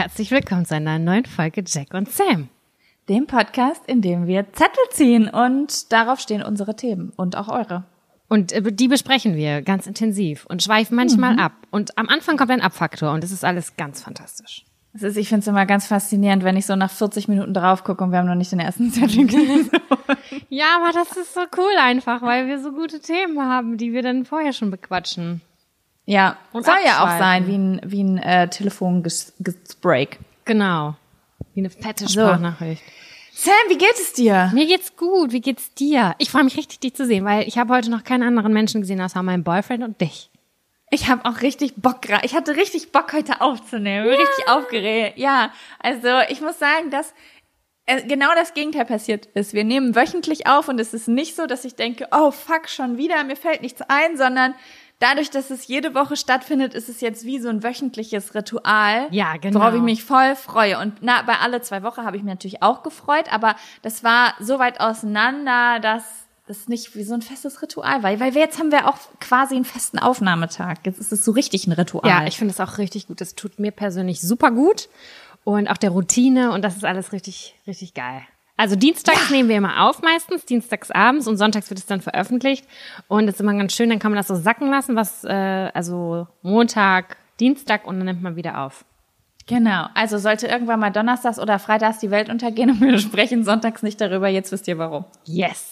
herzlich willkommen zu einer neuen Folge Jack und Sam. Dem Podcast, in dem wir Zettel ziehen und darauf stehen unsere Themen und auch eure. Und die besprechen wir ganz intensiv und schweifen manchmal ab. Und am Anfang kommt ein Abfaktor und es ist alles ganz fantastisch. Ich finde es immer ganz faszinierend, wenn ich so nach 40 Minuten drauf gucke und wir haben noch nicht den ersten Zettel gelesen. Ja, aber das ist so cool einfach, weil wir so gute Themen haben, die wir dann vorher schon bequatschen. Ja, Und soll ja auch abschweifen. sein, wie ein Telefongespräch. Genau, wie eine fette Sprachnachricht. Sam, wie geht es dir? Mir geht's gut, wie geht's dir? Ich freue mich richtig, dich zu sehen, weil ich habe heute noch keinen anderen Menschen gesehen, außer meinen Boyfriend und dich. Ich habe auch richtig Bock, ich hatte richtig Bock, heute aufzunehmen. Ja. Richtig aufgeregt. Ja, also ich muss sagen, dass genau das Gegenteil passiert ist. Wir nehmen wöchentlich auf und es ist nicht so, dass ich denke, oh fuck, schon wieder, mir fällt nichts ein, sondern dadurch, dass es jede Woche stattfindet, ist es jetzt wie so ein wöchentliches Ritual, ja, genau. worauf ich mich voll freue. Und bei alle 2 Wochen habe ich mich natürlich auch gefreut, aber das war so weit auseinander, dass das nicht wie so ein festes Ritual war. Weil jetzt haben wir auch quasi einen festen Aufnahmetag. Jetzt ist es so richtig ein Ritual. Ja, ich finde es auch richtig gut. Das tut mir persönlich super gut. Und auch der Routine und das ist alles richtig, richtig geil. Also dienstags nehmen wir immer auf meistens, dienstags abends und sonntags wird es dann veröffentlicht. Und das ist immer ganz schön, dann kann man das so sacken lassen, also Montag, Dienstag und dann nimmt man wieder auf. Genau, also sollte irgendwann mal donnerstags oder freitags die Welt untergehen und wir sprechen sonntags nicht darüber, jetzt wisst ihr warum. Yes.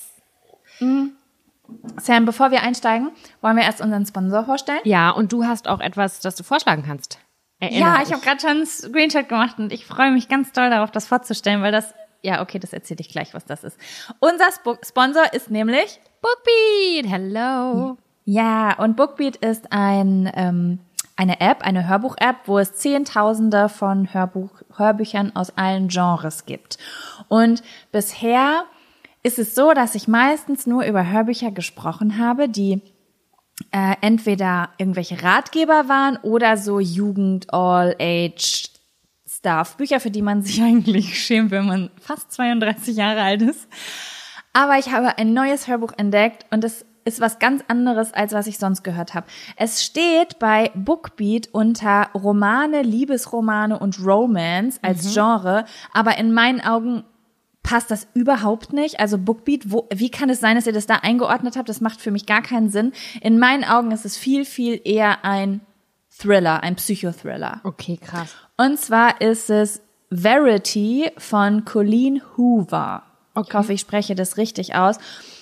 Sam, bevor wir einsteigen, wollen wir erst unseren Sponsor vorstellen? Ja, und du hast auch etwas, das du vorschlagen kannst. Ja, ich habe gerade schon einen Screenshot gemacht und ich freue mich ganz doll darauf, das vorzustellen, weil das erzähle ich gleich, was das ist. Unser Sponsor ist nämlich Bookbeat. Hello. Ja, und Bookbeat ist eine App, eine Hörbuch-App, wo es Zehntausende von Hörbüchern aus allen Genres gibt. Und bisher ist es so, dass ich meistens nur über Hörbücher gesprochen habe, die entweder irgendwelche Ratgeber waren oder so Jugend, All-Age-Stuff. Bücher, für die man sich eigentlich schämt, wenn man fast 32 Jahre alt ist. Aber ich habe ein neues Hörbuch entdeckt und es ist was ganz anderes, als was ich sonst gehört habe. Es steht bei Bookbeat unter Romane, Liebesromane und Romance als Genre, aber in meinen Augen passt das überhaupt nicht. Also Bookbeat, wie kann es sein, dass ihr das da eingeordnet habt? Das macht für mich gar keinen Sinn. In meinen Augen ist es viel, viel eher ein Thriller, ein Psychothriller. Okay, krass. Und zwar ist es Verity von Colleen Hoover. Okay. Ich hoffe, ich spreche das richtig aus.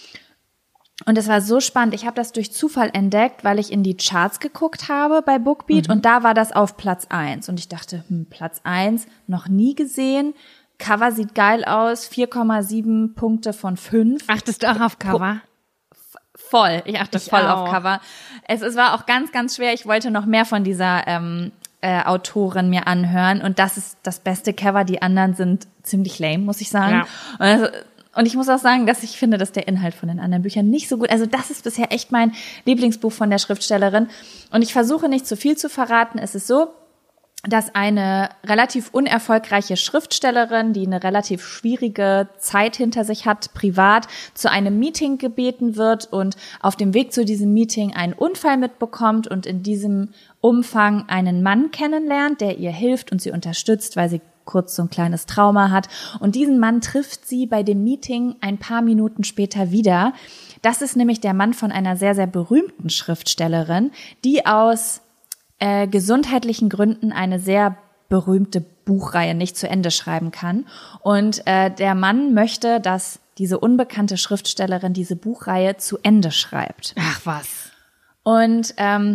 Und es war so spannend. Ich habe das durch Zufall entdeckt, weil ich in die Charts geguckt habe bei Bookbeat und da war das auf Platz 1. Und ich dachte, Platz 1, noch nie gesehen. Cover sieht geil aus, 4,7 Punkte von 5. Achtest du auch auf Cover? Voll, ich achte voll auf Cover. Es war auch ganz, ganz schwer. Ich wollte noch mehr von dieser Autorin mir anhören und das ist das beste Cover. Die anderen sind ziemlich lame, muss ich sagen. Ja. Und ich muss auch sagen, dass ich finde, dass der Inhalt von den anderen Büchern nicht so gut, also das ist bisher echt mein Lieblingsbuch von der Schriftstellerin. Und ich versuche nicht zu viel zu verraten. Es ist so, dass eine relativ unerfolgreiche Schriftstellerin, die eine relativ schwierige Zeit hinter sich hat, privat, zu einem Meeting gebeten wird und auf dem Weg zu diesem Meeting einen Unfall mitbekommt und in diesem Umfang einen Mann kennenlernt, der ihr hilft und sie unterstützt, weil sie kurz so ein kleines Trauma hat. Und diesen Mann trifft sie bei dem Meeting ein paar Minuten später wieder. Das ist nämlich der Mann von einer sehr, sehr berühmten Schriftstellerin, die aus gesundheitlichen Gründen eine sehr berühmte Buchreihe nicht zu Ende schreiben kann. Und der Mann möchte, dass diese unbekannte Schriftstellerin diese Buchreihe zu Ende schreibt. Ach was. Und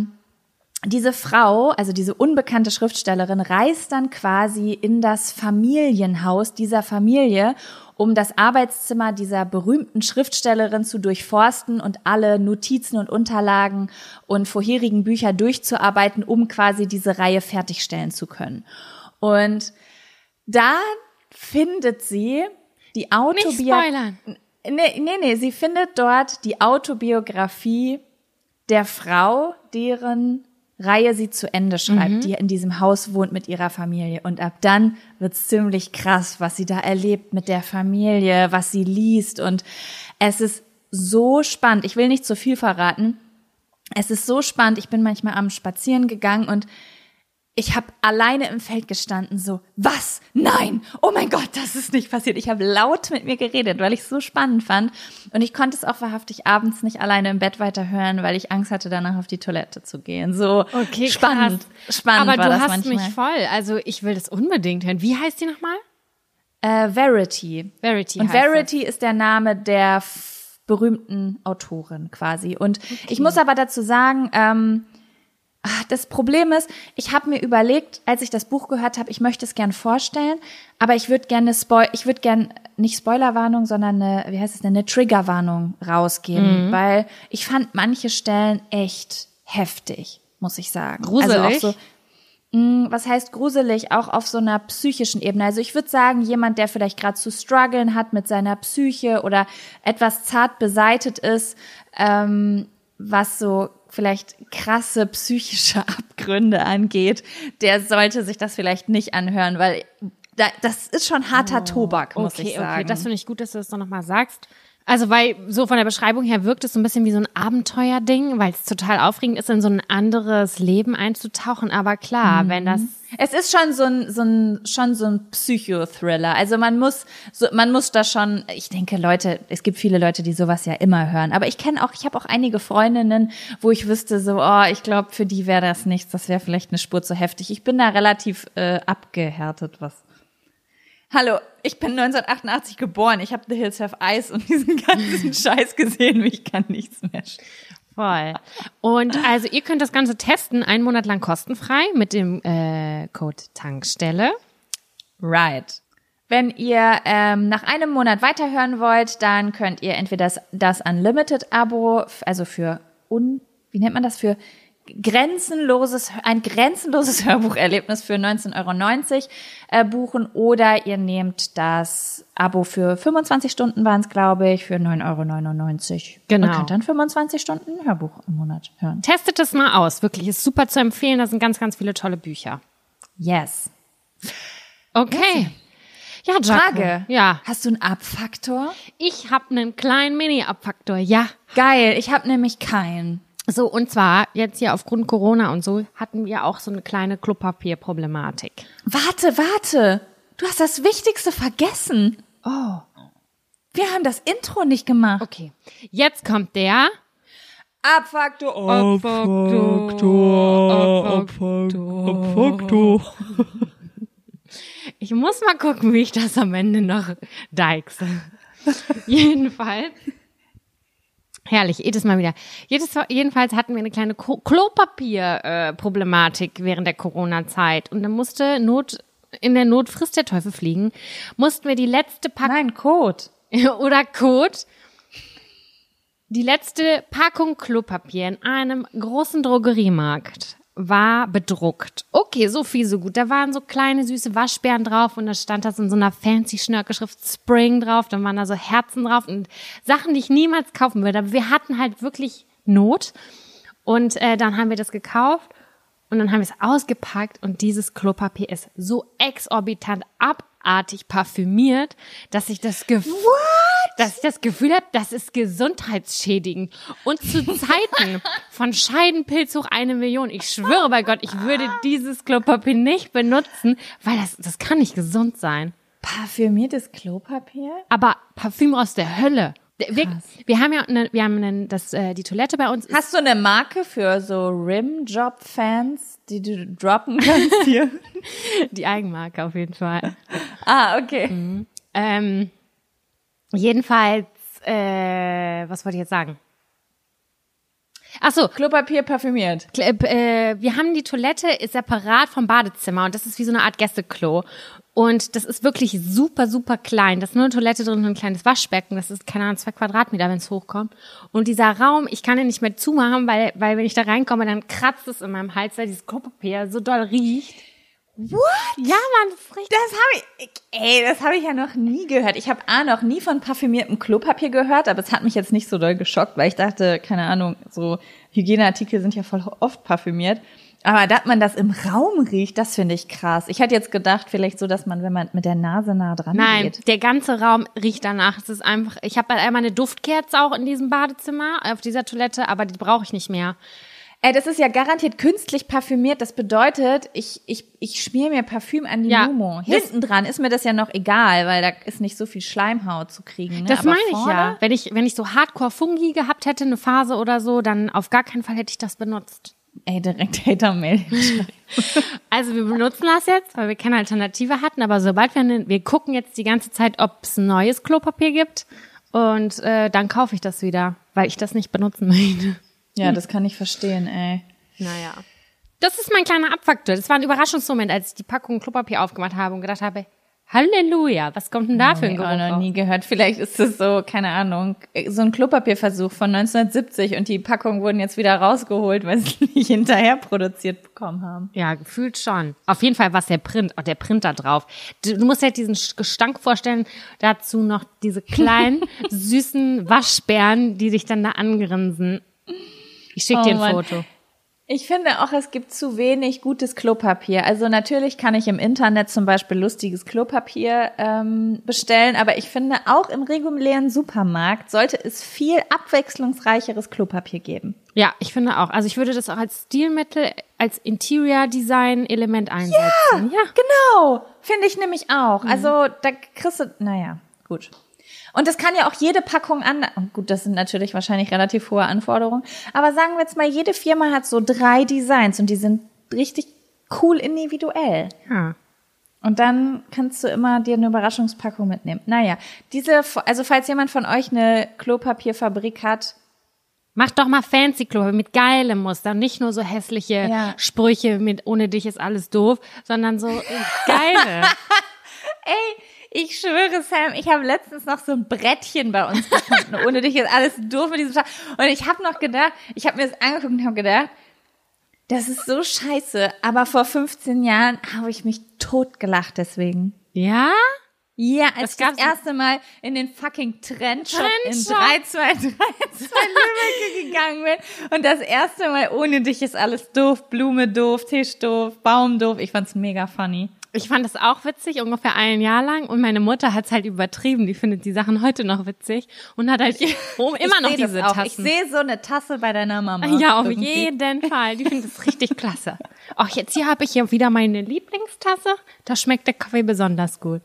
diese Frau, also diese unbekannte Schriftstellerin, reist dann quasi in das Familienhaus dieser Familie, um das Arbeitszimmer dieser berühmten Schriftstellerin zu durchforsten und alle Notizen und Unterlagen und vorherigen Bücher durchzuarbeiten, um quasi diese Reihe fertigstellen zu können. Und da findet sie die Autobiografie. Nicht spoilern. Nee, sie findet dort die Autobiografie der Frau, deren Reihe sie zu Ende schreibt, die in diesem Haus wohnt mit ihrer Familie. Und ab dann wird's ziemlich krass, was sie da erlebt mit der Familie, was sie liest. Und es ist so spannend. Ich will nicht zu viel verraten. Es ist so spannend. Ich bin manchmal am Spazieren gegangen und ich habe alleine im Feld gestanden, so, was? Nein! Oh mein Gott, das ist nicht passiert. Ich habe laut mit mir geredet, weil ich es so spannend fand. Und ich konnte es auch wahrhaftig abends nicht alleine im Bett weiterhören, weil ich Angst hatte, danach auf die Toilette zu gehen. So okay, spannend. Krass. Spannend aber war das du hast manchmal. mich voll. Also ich will das unbedingt hören. Wie heißt die nochmal? Verity. Verity Und heißt Verity ist der Name der berühmten Autorin quasi. Und ich muss aber dazu sagen, das Problem ist, ich habe mir überlegt, als ich das Buch gehört habe, ich möchte es gern vorstellen, aber ich würde gerne nicht Spoilerwarnung, sondern eine Triggerwarnung rausgeben, weil ich fand manche Stellen echt heftig, muss ich sagen. Gruselig? Also auch so, was heißt gruselig? Auch auf so einer psychischen Ebene. Also ich würde sagen, jemand, der vielleicht gerade zu strugglen hat mit seiner Psyche oder etwas zart beseitet ist, was so vielleicht krasse psychische Abgründe angeht, der sollte sich das vielleicht nicht anhören, weil das ist schon harter Tobak, muss ich sagen. Okay, das finde ich gut, dass du das doch nochmal sagst. Also, weil so von der Beschreibung her wirkt es so ein bisschen wie so ein Abenteuerding, weil es total aufregend ist, in so ein anderes Leben einzutauchen. Aber klar, wenn das... Es ist schon so ein Psychothriller. Also man muss da schon, ich denke, es gibt viele Leute, die sowas ja immer hören. Aber ich habe auch einige Freundinnen, wo ich wüsste so, ich glaube, für die wäre das nichts. Das wäre vielleicht eine Spur zu heftig. Ich bin da relativ abgehärtet, was. Hallo, ich bin 1988 geboren. Ich habe The Hills Have Eyes und diesen ganzen Scheiß gesehen. Ich kann nichts mehr. Voll. Und also ihr könnt das Ganze testen, 1 Monat lang kostenfrei mit dem Code Tankstelle. Right. Wenn ihr nach einem Monat weiterhören wollt, dann könnt ihr entweder das Unlimited-Abo, also für ein grenzenloses Hörbucherlebnis für 19,90 € buchen, oder ihr nehmt das Abo für 25 Stunden, waren es, glaube ich, für 9,99 €. Genau. Und könnt dann 25 Stunden Hörbuch im Monat hören. Testet es mal aus, wirklich, ist super zu empfehlen, da sind ganz, ganz viele tolle Bücher. Yes. Okay. Ja, Jaco. Frage. Ja. Hast du einen Abfaktor? Ich habe einen kleinen Mini-Abfaktor, ja. Geil, ich habe nämlich keinen. So, und zwar jetzt hier aufgrund Corona und so hatten wir auch so eine kleine Klopapierproblematik. Warte. Du hast das Wichtigste vergessen. Oh. Wir haben das Intro nicht gemacht. Okay, jetzt kommt der Abfaktor. Ich muss mal gucken, wie ich das am Ende noch deichse. Jedenfalls. Herrlich, jedes Mal wieder. Jedenfalls hatten wir eine kleine Klopapier-Problematik während der Corona-Zeit. Und dann musste in der Not frisst der Teufel fliegen, mussten wir die letzte Packung... Nein, Code. Oder Code. Die letzte Packung Klopapier in einem großen Drogeriemarkt war bedruckt. Okay, so viel, so gut. Da waren so kleine, süße Waschbären drauf und da stand das in so einer fancy Schnörkelschrift Spring drauf. Dann waren da so Herzen drauf und Sachen, die ich niemals kaufen würde. Aber wir hatten halt wirklich Not. Und dann haben wir das gekauft und dann haben wir es ausgepackt und dieses Klopapier ist so exorbitant abartig parfümiert, dass ich das Gefühl habe, das ist gesundheitsschädigend. Und zu Zeiten von Scheidenpilz hoch 1 Million, ich schwöre bei Gott, ich würde dieses Klopapier nicht benutzen, weil das kann nicht gesund sein. Parfümiertes Klopapier? Aber Parfüm aus der Hölle. Wir haben ja die Toilette bei uns. Hast du eine Marke für so Rimjob-Fans, die du droppen kannst hier? Die Eigenmarke auf jeden Fall. Okay. Mhm. Jedenfalls, was wollte ich jetzt sagen? Ach so, Klopapier parfümiert. Wir haben die Toilette ist separat vom Badezimmer und das ist wie so eine Art Gästeklo. Und das ist wirklich super, super klein. Da ist nur eine Toilette drin und ein kleines Waschbecken. Das ist, keine Ahnung, 2 Quadratmeter, wenn es hochkommt. Und dieser Raum, ich kann den nicht mehr zumachen, weil wenn ich da reinkomme, dann kratzt es in meinem Hals, weil dieses Klopapier so doll riecht. What? Ja, Mann, das ist richtig. Das habe ich ja noch nie gehört. Ich habe noch nie von parfümiertem Klopapier gehört, aber es hat mich jetzt nicht so doll geschockt, weil ich dachte, keine Ahnung, so Hygieneartikel sind ja voll oft parfümiert. Aber dass man das im Raum riecht, das finde ich krass. Ich hätte jetzt gedacht, vielleicht so, dass man, wenn man mit der Nase nah dran geht. Nein, der ganze Raum riecht danach. Es ist einfach, ich habe halt einmal eine Duftkerze auch in diesem Badezimmer, auf dieser Toilette, aber die brauche ich nicht mehr. Das ist ja garantiert künstlich parfümiert. Das bedeutet, ich schmier mir Parfüm an die Mumu. Hinten dran ist mir das ja noch egal, weil da ist nicht so viel Schleimhaut zu kriegen. Ne? Das meine ich ja. Wenn ich so Hardcore-Fungi gehabt hätte, eine Phase oder so, dann auf gar keinen Fall hätte ich das benutzt. Direkt Hater-Mail. Also wir benutzen das jetzt, weil wir keine Alternative hatten, aber sobald wir gucken jetzt die ganze Zeit, ob es ein neues Klopapier gibt und dann kaufe ich das wieder, weil ich das nicht benutzen möchte. Ja, das kann ich verstehen, ey. Naja. Das ist mein kleiner Abfaktor. Das war ein Überraschungsmoment, als ich die Packung Klopapier aufgemacht habe und gedacht habe, Halleluja, was kommt denn da für ein Geruch? Ich habe noch nie gehört. Vielleicht ist es so, keine Ahnung, so ein Klopapierversuch von 1970 und die Packungen wurden jetzt wieder rausgeholt, weil sie nicht hinterher produziert bekommen haben. Ja, gefühlt schon. Auf jeden Fall war es der Print, auch der Print da drauf. Du musst dir halt diesen Gestank vorstellen, dazu noch diese kleinen, süßen Waschbären, die dich dann da angrinsen. Ich schicke dir ein Foto. Ich finde auch, es gibt zu wenig gutes Klopapier. Also natürlich kann ich im Internet zum Beispiel lustiges Klopapier bestellen, aber ich finde auch im regulären Supermarkt sollte es viel abwechslungsreicheres Klopapier geben. Ja, ich finde auch. Also ich würde das auch als Stilmittel, als Interior-Design-Element einsetzen. Ja, genau. Finde ich nämlich auch. Also da kriegst du, naja, gut. Und das kann ja auch jede Packung gut, das sind natürlich wahrscheinlich relativ hohe Anforderungen, aber sagen wir jetzt mal, jede Firma hat so 3 Designs und die sind richtig cool individuell. Ja. Und dann kannst du immer dir eine Überraschungspackung mitnehmen. Naja, also falls jemand von euch eine Klopapierfabrik hat, macht doch mal fancy Klopapier mit geilem Muster, nicht nur so hässliche Sprüche mit ohne dich ist alles doof, sondern so geile. Ey, ich schwöre, Sam, ich habe letztens noch so ein Brettchen bei uns gefunden. Ohne dich ist alles doof mit diesem Scheiß. Und ich habe noch gedacht, ich habe mir das angeguckt und habe gedacht, das ist so scheiße. Aber vor 15 Jahren habe ich mich totgelacht deswegen. Ja? Ja, als ich das erste Mal in den fucking Trendshop in 323 Lübeck gegangen bin. Und das erste Mal ohne dich ist alles doof. Blume doof, Tisch doof, Baum doof. Ich fand's mega funny. Ich fand das auch witzig, ungefähr 1 Jahr lang. Und meine Mutter hat's halt übertrieben. Die findet die Sachen heute noch witzig. Und hat halt immer noch diese Tassen. Ich sehe so eine Tasse bei deiner Mama. Ja, auf jeden Fall. Die findet es richtig klasse. Ach, jetzt hier habe ich hier wieder meine Lieblingstasse. Da schmeckt der Kaffee besonders gut.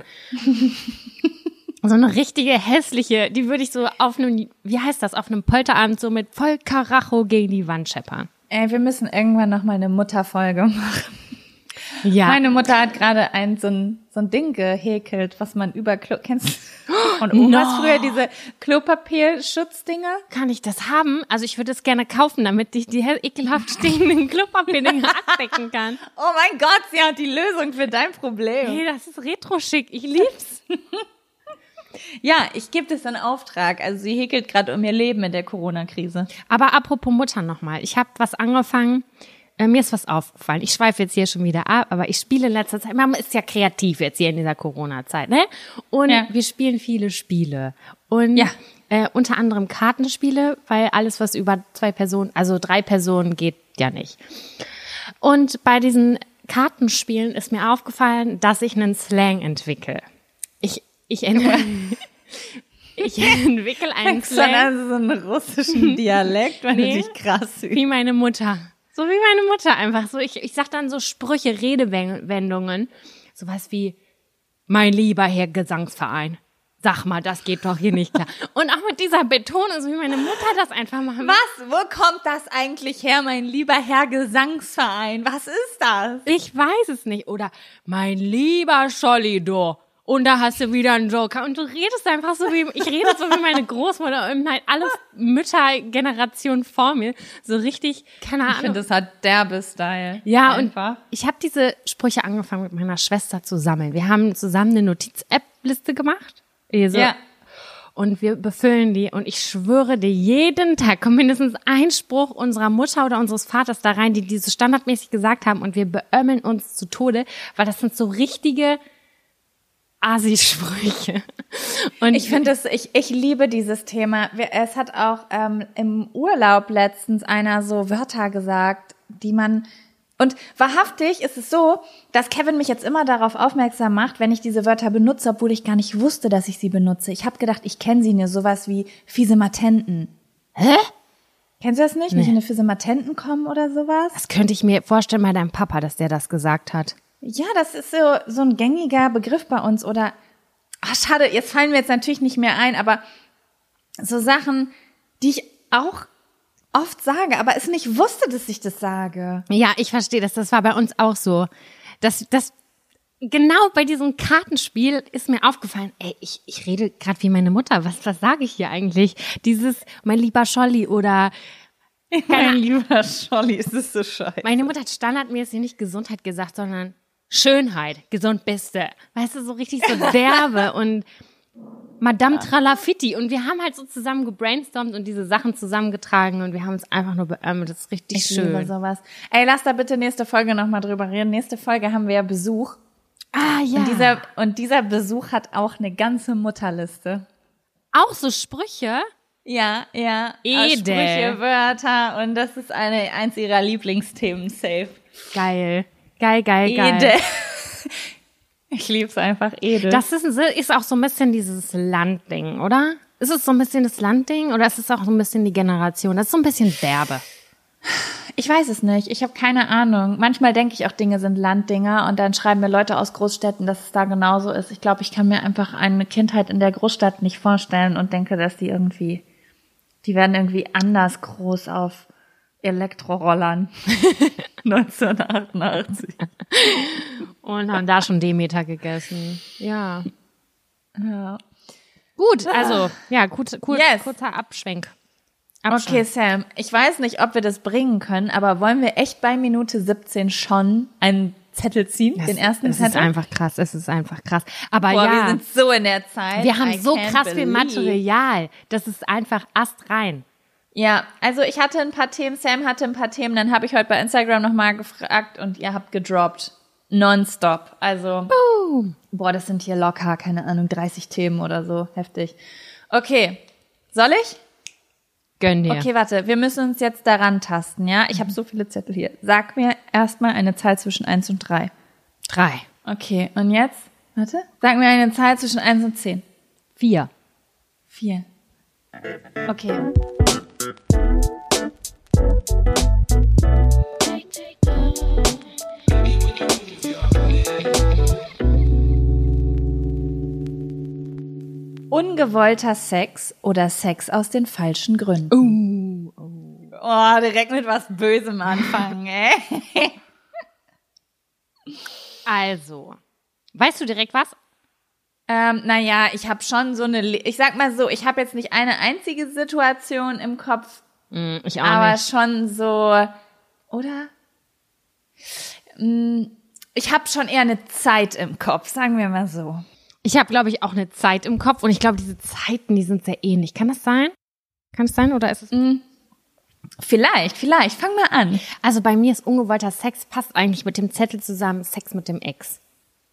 So eine richtige hässliche, die würde ich so auf einem, auf einem Polterabend so mit voll Karacho gegen die Wand scheppern. Ey, wir müssen irgendwann noch mal eine Mutterfolge machen. Ja. Meine Mutter hat gerade so ein Ding gehäkelt, was man kennst du? Und Omas früher diese Klopapierschutzdinger? Kann ich das haben? Also ich würde es gerne kaufen, damit ich die ekelhaft stehenden Klopapierdinger abdecken kann. Oh mein Gott, sie hat die Lösung für dein Problem. Hey, das ist retro-schick. Ich lieb's. Ja, ich gebe das in Auftrag. Also sie häkelt gerade um ihr Leben in der Corona-Krise. Aber apropos Mutter nochmal. Ich habe was angefangen. Mir ist was aufgefallen. Ich schweife jetzt hier schon wieder ab, aber ich spiele in letzter Zeit, man ist ja kreativ jetzt hier in dieser Corona-Zeit, ne? Und wir spielen viele Spiele. Und unter anderem Kartenspiele, weil alles, was über 2 Personen, also 3 Personen geht ja nicht. Und bei diesen Kartenspielen ist mir aufgefallen, dass ich einen Slang entwickle. Ich entwickle einen Slang. Also so einen russischen Dialekt, weil du dich krass übst. Wie meine Mutter. So wie meine Mutter einfach. So, ich sag dann so Sprüche, Redewendungen. Sowas wie, mein lieber Herr Gesangsverein. Sag mal, das geht doch hier nicht klar. Und auch mit dieser Betonung, so wie meine Mutter das einfach machen. Was? Wo kommt das eigentlich her, mein lieber Herr Gesangsverein? Was ist das? Ich weiß es nicht. Oder, mein lieber Scholli, du. Und da hast du wieder einen Joker. Und du redest einfach so ich rede so wie meine Großmutter und halt alle Müttergenerationen vor mir. So richtig, keine Ahnung. Ich finde, das hat derbe Style. Ja, einfach. Und ich habe diese Sprüche angefangen mit meiner Schwester zu sammeln. Wir haben zusammen eine Notiz-App-Liste gemacht. Ja. Und wir befüllen die. Und ich schwöre dir, jeden Tag kommt mindestens ein Spruch unserer Mutter oder unseres Vaters da rein, die diese standardmäßig gesagt haben. Und wir beömmeln uns zu Tode, weil das sind so richtige Asi-Sprüche. Und ich finde ich liebe dieses Thema. Es hat auch im Urlaub letztens einer so Wörter gesagt, die man, und wahrhaftig ist es so, dass Kevin mich jetzt immer darauf aufmerksam macht, wenn ich diese Wörter benutze, obwohl ich gar nicht wusste, dass ich sie benutze. Ich habe gedacht, ich kenne sie nur, sowas wie fiese Matenten. Hä? Kennst du das nicht? Nee. Nicht in für Matenten kommen oder sowas? Das könnte ich mir vorstellen bei deinem Papa, dass der das gesagt hat. Ja, das ist so ein gängiger Begriff bei uns. Oder, schade, jetzt fallen mir jetzt natürlich nicht mehr ein, aber so Sachen, die ich auch oft sage, aber es nicht wusste, dass ich das sage. Ja, ich verstehe das. Das war bei uns auch so. Das genau bei diesem Kartenspiel ist mir aufgefallen, ey, ich rede gerade wie meine Mutter. Was sage ich hier eigentlich? Dieses, mein lieber Scholli oder Mein lieber Scholli, ist das so scheiße. meine Mutter hat standardmäßig nicht Gesundheit gesagt, sondern Schönheit, gesund bist du. Weißt du, so richtig so derbe und Madame Tralafitti. Und wir haben halt so zusammen gebrainstormt und diese Sachen zusammengetragen und wir haben uns einfach nur beömmelt. Das ist richtig schön. Ich liebe sowas. Ey, lass da bitte nächste Folge nochmal drüber reden. Nächste Folge haben wir ja Besuch. Ah, ja. Und dieser Besuch hat auch eine ganze Mutterliste. Auch so Sprüche? Ja. Edel. Sprüche, Wörter und das ist eins ihrer Lieblingsthemen, safe. Geil. Edel. Ich lieb's einfach, edel. Das ist auch so ein bisschen dieses Landding, oder? Ist es so ein bisschen das Landding oder ist es auch so ein bisschen die Generation? Das ist so ein bisschen derbe. Ich weiß es nicht. Ich habe keine Ahnung. Manchmal denke ich auch, Dinge sind Landdinger und dann schreiben mir Leute aus Großstädten, dass es da genauso ist. Ich glaube, ich kann mir einfach eine Kindheit in der Großstadt nicht vorstellen und denke, dass die werden irgendwie anders groß auf Elektrorollern. 1988. Und haben da schon Demeter gegessen. Ja. Ja. Gut, also, ja, Yes. kurzer Abschwenk. Okay, Sam, ich weiß nicht, ob wir das bringen können, aber wollen wir echt bei Minute 17 schon einen Zettel ziehen, den ersten Zettel? Es ist einfach krass. Aber Boah, ja, wir sind so in der Zeit. wir haben I so can't krass viel believe. Material. Das ist einfach astrein. Ja, also ich hatte ein paar Themen, Sam hatte ein paar Themen, dann habe ich heute bei Instagram nochmal gefragt und ihr habt gedroppt. Nonstop. Also, boah, das sind hier locker, keine Ahnung, 30 Themen oder so. Heftig. Okay, soll ich? Gönn dir. Okay, warte, wir müssen uns jetzt daran tasten, ja? Ich habe so viele Zettel hier. Sag mir erstmal eine Zahl zwischen 1 und 3. 3. Okay, und jetzt? Warte. Sag mir eine Zahl zwischen 1 und 10. 4. 4. Okay. Ungewollter Sex oder Sex aus den falschen Gründen? Oh, direkt mit was Bösem anfangen, ey. Also, weißt du direkt was? Naja, ich habe schon so ich sag mal so, ich habe jetzt nicht eine einzige Situation im Kopf, Ich auch aber nicht. schon so, oder? Ich habe schon eher eine Zeit im Kopf, sagen wir mal so. Ich habe, glaube ich, auch eine Zeit im Kopf und ich glaube, diese Zeiten, die sind sehr ähnlich. Kann das sein? Kann es sein oder ist es... Vielleicht. Fang mal an. Also bei mir ist ungewollter Sex, passt eigentlich mit dem Zettel zusammen, Sex mit dem Ex.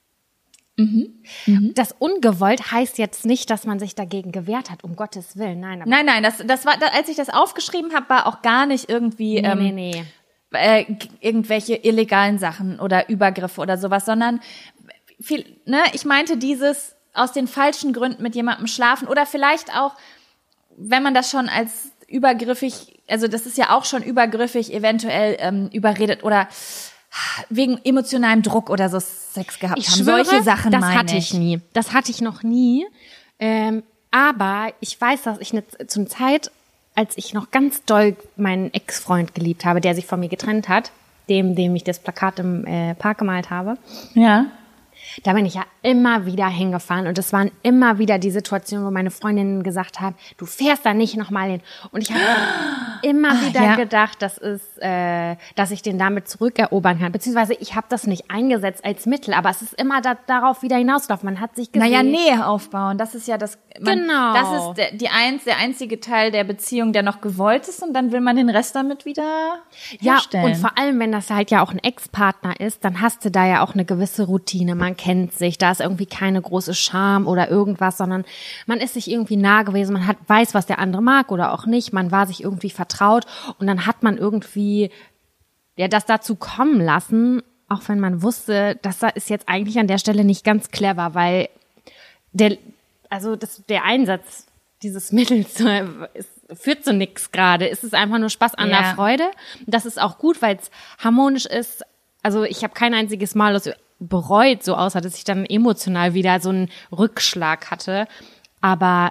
Das ungewollt heißt jetzt nicht, dass man sich dagegen gewehrt hat, um Gottes Willen. Nein, aber Nein, das war, als ich das aufgeschrieben habe, war auch gar nicht irgendwie nee. irgendwelche illegalen Sachen oder Übergriffe oder sowas, sondern ich meinte dieses aus den falschen Gründen mit jemandem schlafen oder vielleicht auch, wenn man das schon als übergriffig, also das ist ja auch schon übergriffig, eventuell überredet oder wegen emotionalem Druck oder so Sex gehabt Ich haben. schwöre, Solche Sachen das meine hatte ich nie. Das hatte ich noch nie. Aber ich weiß, dass ich zur Zeit, als ich noch ganz doll meinen Ex-Freund geliebt habe, der sich von mir getrennt hat, dem ich das Plakat im Park gemalt habe, Ja. da bin ich ja immer wieder hingefahren und es waren immer wieder die Situationen, wo meine Freundinnen gesagt haben, du fährst da nicht nochmal hin. Und ich habe immer wieder gedacht, dass ich den damit zurückerobern kann. Beziehungsweise ich habe das nicht eingesetzt als Mittel, aber es ist immer darauf wieder hinausgelaufen. Man hat sich gesehen. Naja, Nähe aufbauen, das ist ja das. Genau. Das ist der einzige Teil der Beziehung, der noch gewollt ist und dann will man den Rest damit wieder herstellen. Ja, und vor allem, wenn das halt ja auch ein Ex-Partner ist, dann hast du da ja auch eine gewisse Routine. Man kennt sich, da ist irgendwie keine große Scham oder irgendwas, sondern man ist sich irgendwie nah gewesen, man weiß, was der andere mag oder auch nicht, man war sich irgendwie vertraut und dann hat man irgendwie das dazu kommen lassen, auch wenn man wusste, das ist jetzt eigentlich an der Stelle nicht ganz clever, weil der Einsatz dieses Mittels führt zu nichts gerade. Es ist einfach nur Spaß an der Freude. Das ist auch gut, weil es harmonisch ist. Also ich habe kein einziges Mal das bereut, so außer dass ich dann emotional wieder so einen Rückschlag hatte. Aber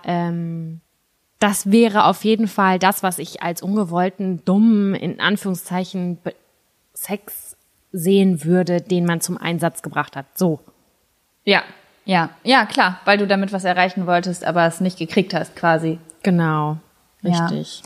das wäre auf jeden Fall das, was ich als ungewollten, dummen, in Anführungszeichen, Sex sehen würde, den man zum Einsatz gebracht hat. So. Ja, klar, weil du damit was erreichen wolltest, aber es nicht gekriegt hast, quasi. Genau, richtig.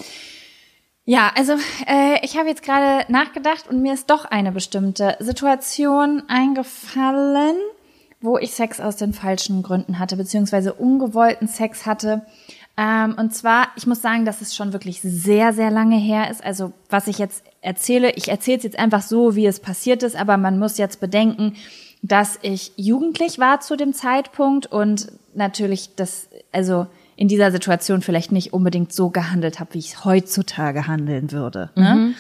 Ja, also ich habe jetzt gerade nachgedacht und mir ist doch eine bestimmte Situation eingefallen, wo ich Sex aus den falschen Gründen hatte, beziehungsweise ungewollten Sex hatte. Und zwar, ich muss sagen, dass es schon wirklich sehr, sehr lange her ist. Also was ich jetzt erzähle, ich erzähle es jetzt einfach so, wie es passiert ist, aber man muss jetzt bedenken, dass ich jugendlich war zu dem Zeitpunkt und natürlich also in dieser Situation vielleicht nicht unbedingt so gehandelt habe, wie ich heutzutage handeln würde. Ne?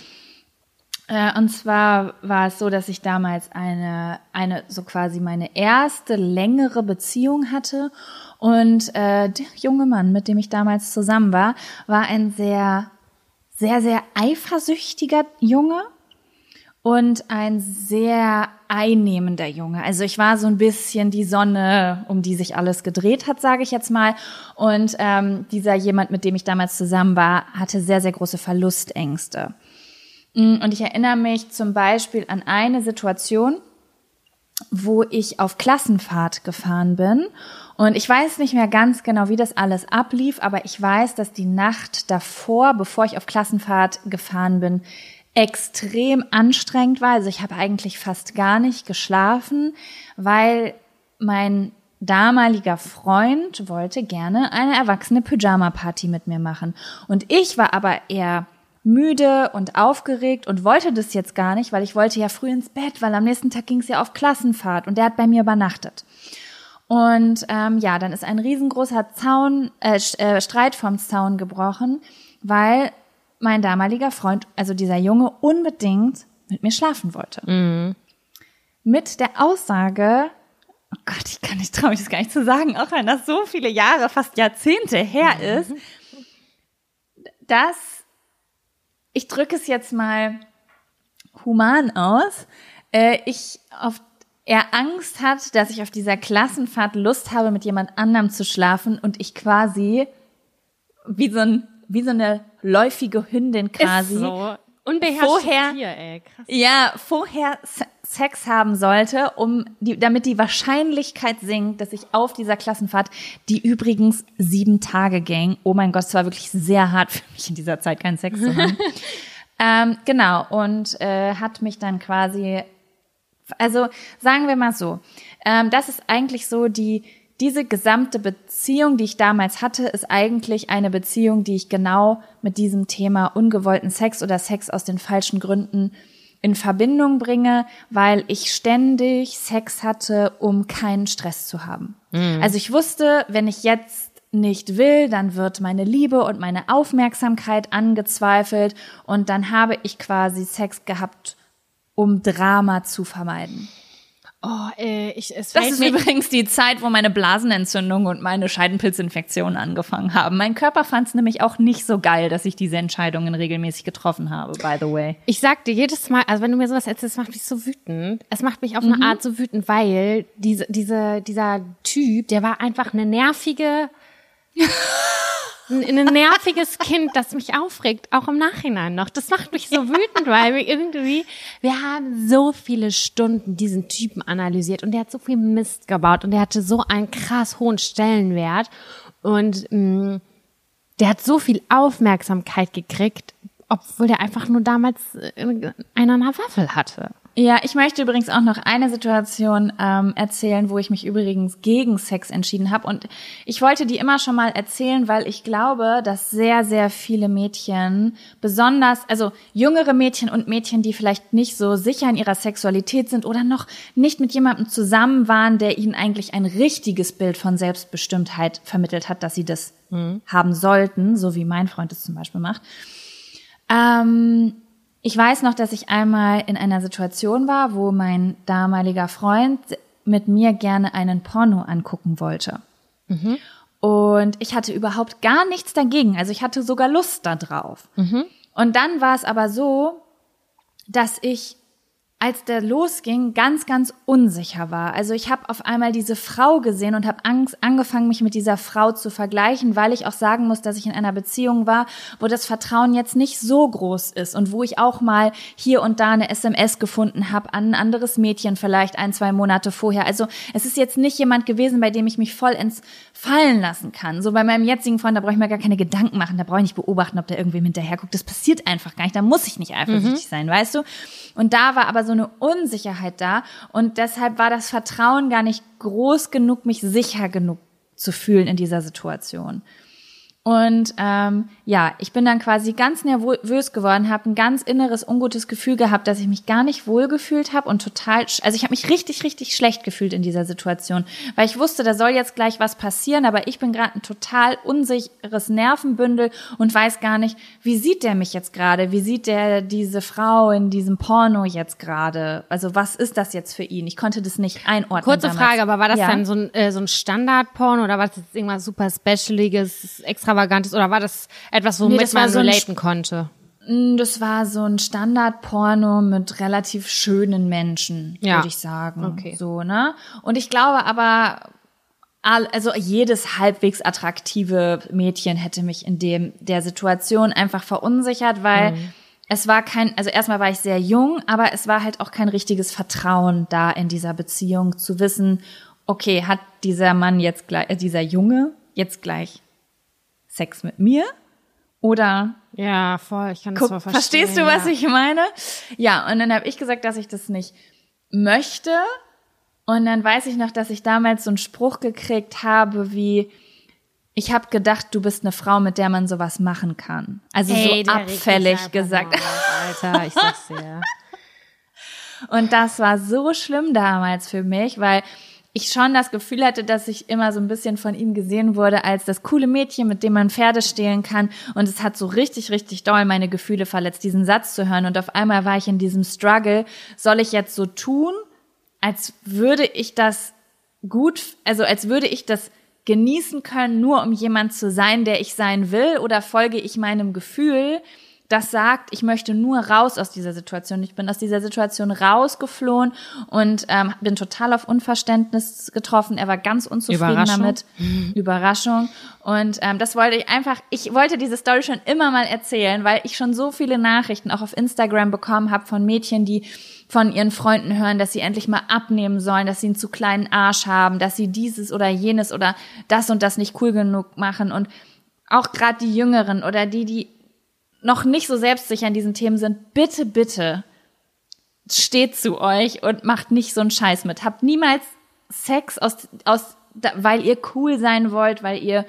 Und zwar war es so, dass ich damals eine so quasi meine erste längere Beziehung hatte und der junge Mann, mit dem ich damals zusammen war ein sehr, sehr, sehr eifersüchtiger Junge und ein sehr einnehmender Junge. Also ich war so ein bisschen die Sonne, um die sich alles gedreht hat, sage ich jetzt mal. Und dieser jemand, mit dem ich damals zusammen war, hatte sehr, sehr große Verlustängste. Und ich erinnere mich zum Beispiel an eine Situation, wo ich auf Klassenfahrt gefahren bin. Und ich weiß nicht mehr ganz genau, wie das alles ablief, aber ich weiß, dass die Nacht davor, bevor ich auf Klassenfahrt gefahren bin, extrem anstrengend war. Also ich habe eigentlich fast gar nicht geschlafen, weil mein damaliger Freund wollte gerne eine erwachsene Pyjama-Party mit mir machen. Und ich war aber eher müde und aufgeregt und wollte das jetzt gar nicht, weil ich wollte ja früh ins Bett, weil am nächsten Tag ging es ja auf Klassenfahrt und der hat bei mir übernachtet. Und dann ist ein riesengroßer Streit vom Zaun gebrochen, weil mein damaliger Freund, also dieser Junge, unbedingt mit mir schlafen wollte. Mhm. Mit der Aussage, oh Gott, ich traue mich das gar nicht zu sagen, auch wenn das so viele Jahre, fast Jahrzehnte her ist, dass, ich drücke es jetzt mal human aus, er Angst hat, dass ich auf dieser Klassenfahrt Lust habe, mit jemand anderem zu schlafen und ich quasi wie so eine läufige Hündin quasi. Ist so. Unbeherrschtes Tier, ey. Krass. Ja, vorher Sex haben sollte, damit die Wahrscheinlichkeit sinkt, dass ich auf dieser Klassenfahrt, die übrigens 7 Tage ging, oh mein Gott, es war wirklich sehr hart für mich in dieser Zeit, keinen Sex zu haben. Genau, und hat mich dann quasi, also sagen wir mal so, das ist eigentlich so diese gesamte Beziehung, die ich damals hatte, ist eigentlich eine Beziehung, die ich genau mit diesem Thema ungewollten Sex oder Sex aus den falschen Gründen in Verbindung bringe, weil ich ständig Sex hatte, um keinen Stress zu haben. Mhm. Also ich wusste, wenn ich jetzt nicht will, dann wird meine Liebe und meine Aufmerksamkeit angezweifelt und dann habe ich quasi Sex gehabt, um Drama zu vermeiden. Oh, das ist übrigens die Zeit, wo meine Blasenentzündung und meine Scheidenpilzinfektion angefangen haben. Mein Körper fand es nämlich auch nicht so geil, dass ich diese Entscheidungen regelmäßig getroffen habe, by the way. Ich sag dir jedes Mal, also wenn du mir sowas erzählst, das macht mich so wütend. Es macht mich auf eine Art so wütend, weil dieser Typ, der war einfach ein nerviges Kind, das mich aufregt, auch im Nachhinein noch. Das macht mich so wütend, weil wir haben so viele Stunden diesen Typen analysiert und der hat so viel Mist gebaut und der hatte so einen krass hohen Stellenwert und der hat so viel Aufmerksamkeit gekriegt, obwohl der einfach nur damals einen an der Waffel hatte. Ja, ich möchte übrigens auch noch eine Situation erzählen, wo ich mich übrigens gegen Sex entschieden habe. Und ich wollte die immer schon mal erzählen, weil ich glaube, dass sehr, sehr viele Mädchen, besonders, also jüngere Mädchen und Mädchen, die vielleicht nicht so sicher in ihrer Sexualität sind oder noch nicht mit jemandem zusammen waren, der ihnen eigentlich ein richtiges Bild von Selbstbestimmtheit vermittelt hat, dass sie das haben sollten, so wie mein Freund es zum Beispiel macht. Ich weiß noch, dass ich einmal in einer Situation war, wo mein damaliger Freund mit mir gerne einen Porno angucken wollte. Mhm. Und ich hatte überhaupt gar nichts dagegen. Also ich hatte sogar Lust da drauf. Und dann war es aber so, dass ich, als der losging, ganz, ganz unsicher war. Also ich habe auf einmal diese Frau gesehen und habe angefangen, mich mit dieser Frau zu vergleichen, weil ich auch sagen muss, dass ich in einer Beziehung war, wo das Vertrauen jetzt nicht so groß ist und wo ich auch mal hier und da eine SMS gefunden habe an ein anderes Mädchen vielleicht 1-2 Monate vorher. Also es ist jetzt nicht jemand gewesen, bei dem ich mich vollends fallen lassen kann. So bei meinem jetzigen Freund, da brauche ich mir gar keine Gedanken machen, da brauche ich nicht beobachten, ob der irgendwem hinterherguckt. Das passiert einfach gar nicht, da muss ich nicht eifersüchtig sein, weißt du? Und da war aber so eine Unsicherheit da und deshalb war das Vertrauen gar nicht groß genug, mich sicher genug zu fühlen in dieser Situation. Und ich bin dann quasi ganz nervös geworden, habe ein ganz inneres, ungutes Gefühl gehabt, dass ich mich gar nicht wohl gefühlt habe und also ich habe mich richtig, richtig schlecht gefühlt in dieser Situation, weil ich wusste, da soll jetzt gleich was passieren, aber ich bin gerade ein total unsicheres Nervenbündel und weiß gar nicht, wie sieht der mich jetzt gerade, wie sieht der diese Frau in diesem Porno jetzt gerade, also was ist das jetzt für ihn? Ich konnte das nicht einordnen. Kurze damals. Frage, aber war das dann so ein Standard-Porno oder war das jetzt irgendwas super Specialiges, Extravagantes oder war das etwas, womit man relaten konnte? Das war so ein Standard-Porno mit relativ schönen Menschen, würde ich sagen. Okay. So, ne? Und ich glaube aber, also jedes halbwegs attraktive Mädchen hätte mich in der Situation einfach verunsichert, weil es war also erstmal war ich sehr jung, aber es war halt auch kein richtiges Vertrauen da in dieser Beziehung, zu wissen, okay, hat dieser Mann jetzt gleich, dieser Junge jetzt gleich Sex mit mir? Oder? Ja, voll, ich kann das voll verstehen. Verstehst du, was ich meine? Ja, und dann habe ich gesagt, dass ich das nicht möchte. Und dann weiß ich noch, dass ich damals so einen Spruch gekriegt habe wie, ich habe gedacht, du bist eine Frau, mit der man sowas machen kann. Also so abfällig gesagt. Alter, ich sag's dir. Und das war so schlimm damals für mich, weil ich schon das Gefühl hatte, dass ich immer so ein bisschen von ihm gesehen wurde als das coole Mädchen, mit dem man Pferde stehlen kann. Und es hat so richtig, richtig doll meine Gefühle verletzt, diesen Satz zu hören. Und auf einmal war ich in diesem Struggle, soll ich jetzt so tun, als würde ich das als würde ich das genießen können, nur um jemand zu sein, der ich sein will? Oder folge ich meinem Gefühl, das sagt, ich möchte nur raus aus dieser Situation. Ich bin aus dieser Situation rausgeflohen und bin total auf Unverständnis getroffen. Er war ganz unzufrieden damit. Überraschung. Und das wollte ich wollte diese Story schon immer mal erzählen, weil ich schon so viele Nachrichten auch auf Instagram bekommen habe von Mädchen, die von ihren Freunden hören, dass sie endlich mal abnehmen sollen, dass sie einen zu kleinen Arsch haben, dass sie dieses oder jenes oder das und das nicht cool genug machen. Und auch gerade die Jüngeren oder die noch nicht so selbstsicher in diesen Themen sind, bitte, bitte steht zu euch und macht nicht so einen Scheiß mit. Habt niemals Sex weil ihr cool sein wollt, weil ihr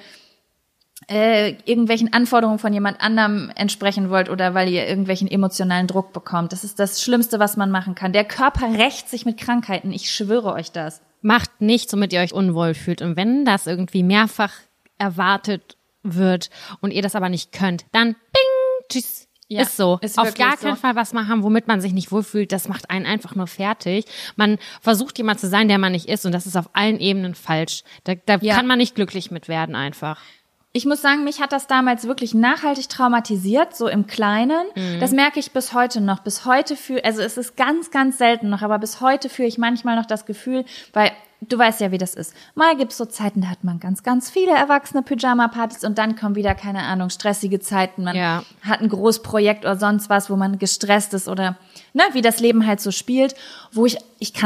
irgendwelchen Anforderungen von jemand anderem entsprechen wollt oder weil ihr irgendwelchen emotionalen Druck bekommt. Das ist das Schlimmste, was man machen kann. Der Körper rächt sich mit Krankheiten. Ich schwöre euch das. Macht nichts, womit ihr euch unwohl fühlt. Und wenn das irgendwie mehrfach erwartet wird und ihr das aber nicht könnt, dann bing! Tschüss. Ja, ist so. Ist auf gar keinen Fall was machen, womit man sich nicht wohlfühlt. Das macht einen einfach nur fertig. Man versucht jemand zu sein, der man nicht ist. Und das ist auf allen Ebenen falsch. Da kann man nicht glücklich mit werden einfach. Ich muss sagen, mich hat das damals wirklich nachhaltig traumatisiert, so im Kleinen. Das merke ich bis heute noch. Bis heute also es ist ganz, ganz selten noch, aber bis heute fühle ich manchmal noch das Gefühl, weil du weißt ja, wie das ist. Mal gibt's so Zeiten, da hat man ganz, ganz viele erwachsene Pyjama-Partys und dann kommen wieder, keine Ahnung, stressige Zeiten. Man hat ein Großprojekt oder sonst was, wo man gestresst ist oder, wie das Leben halt so spielt, wo es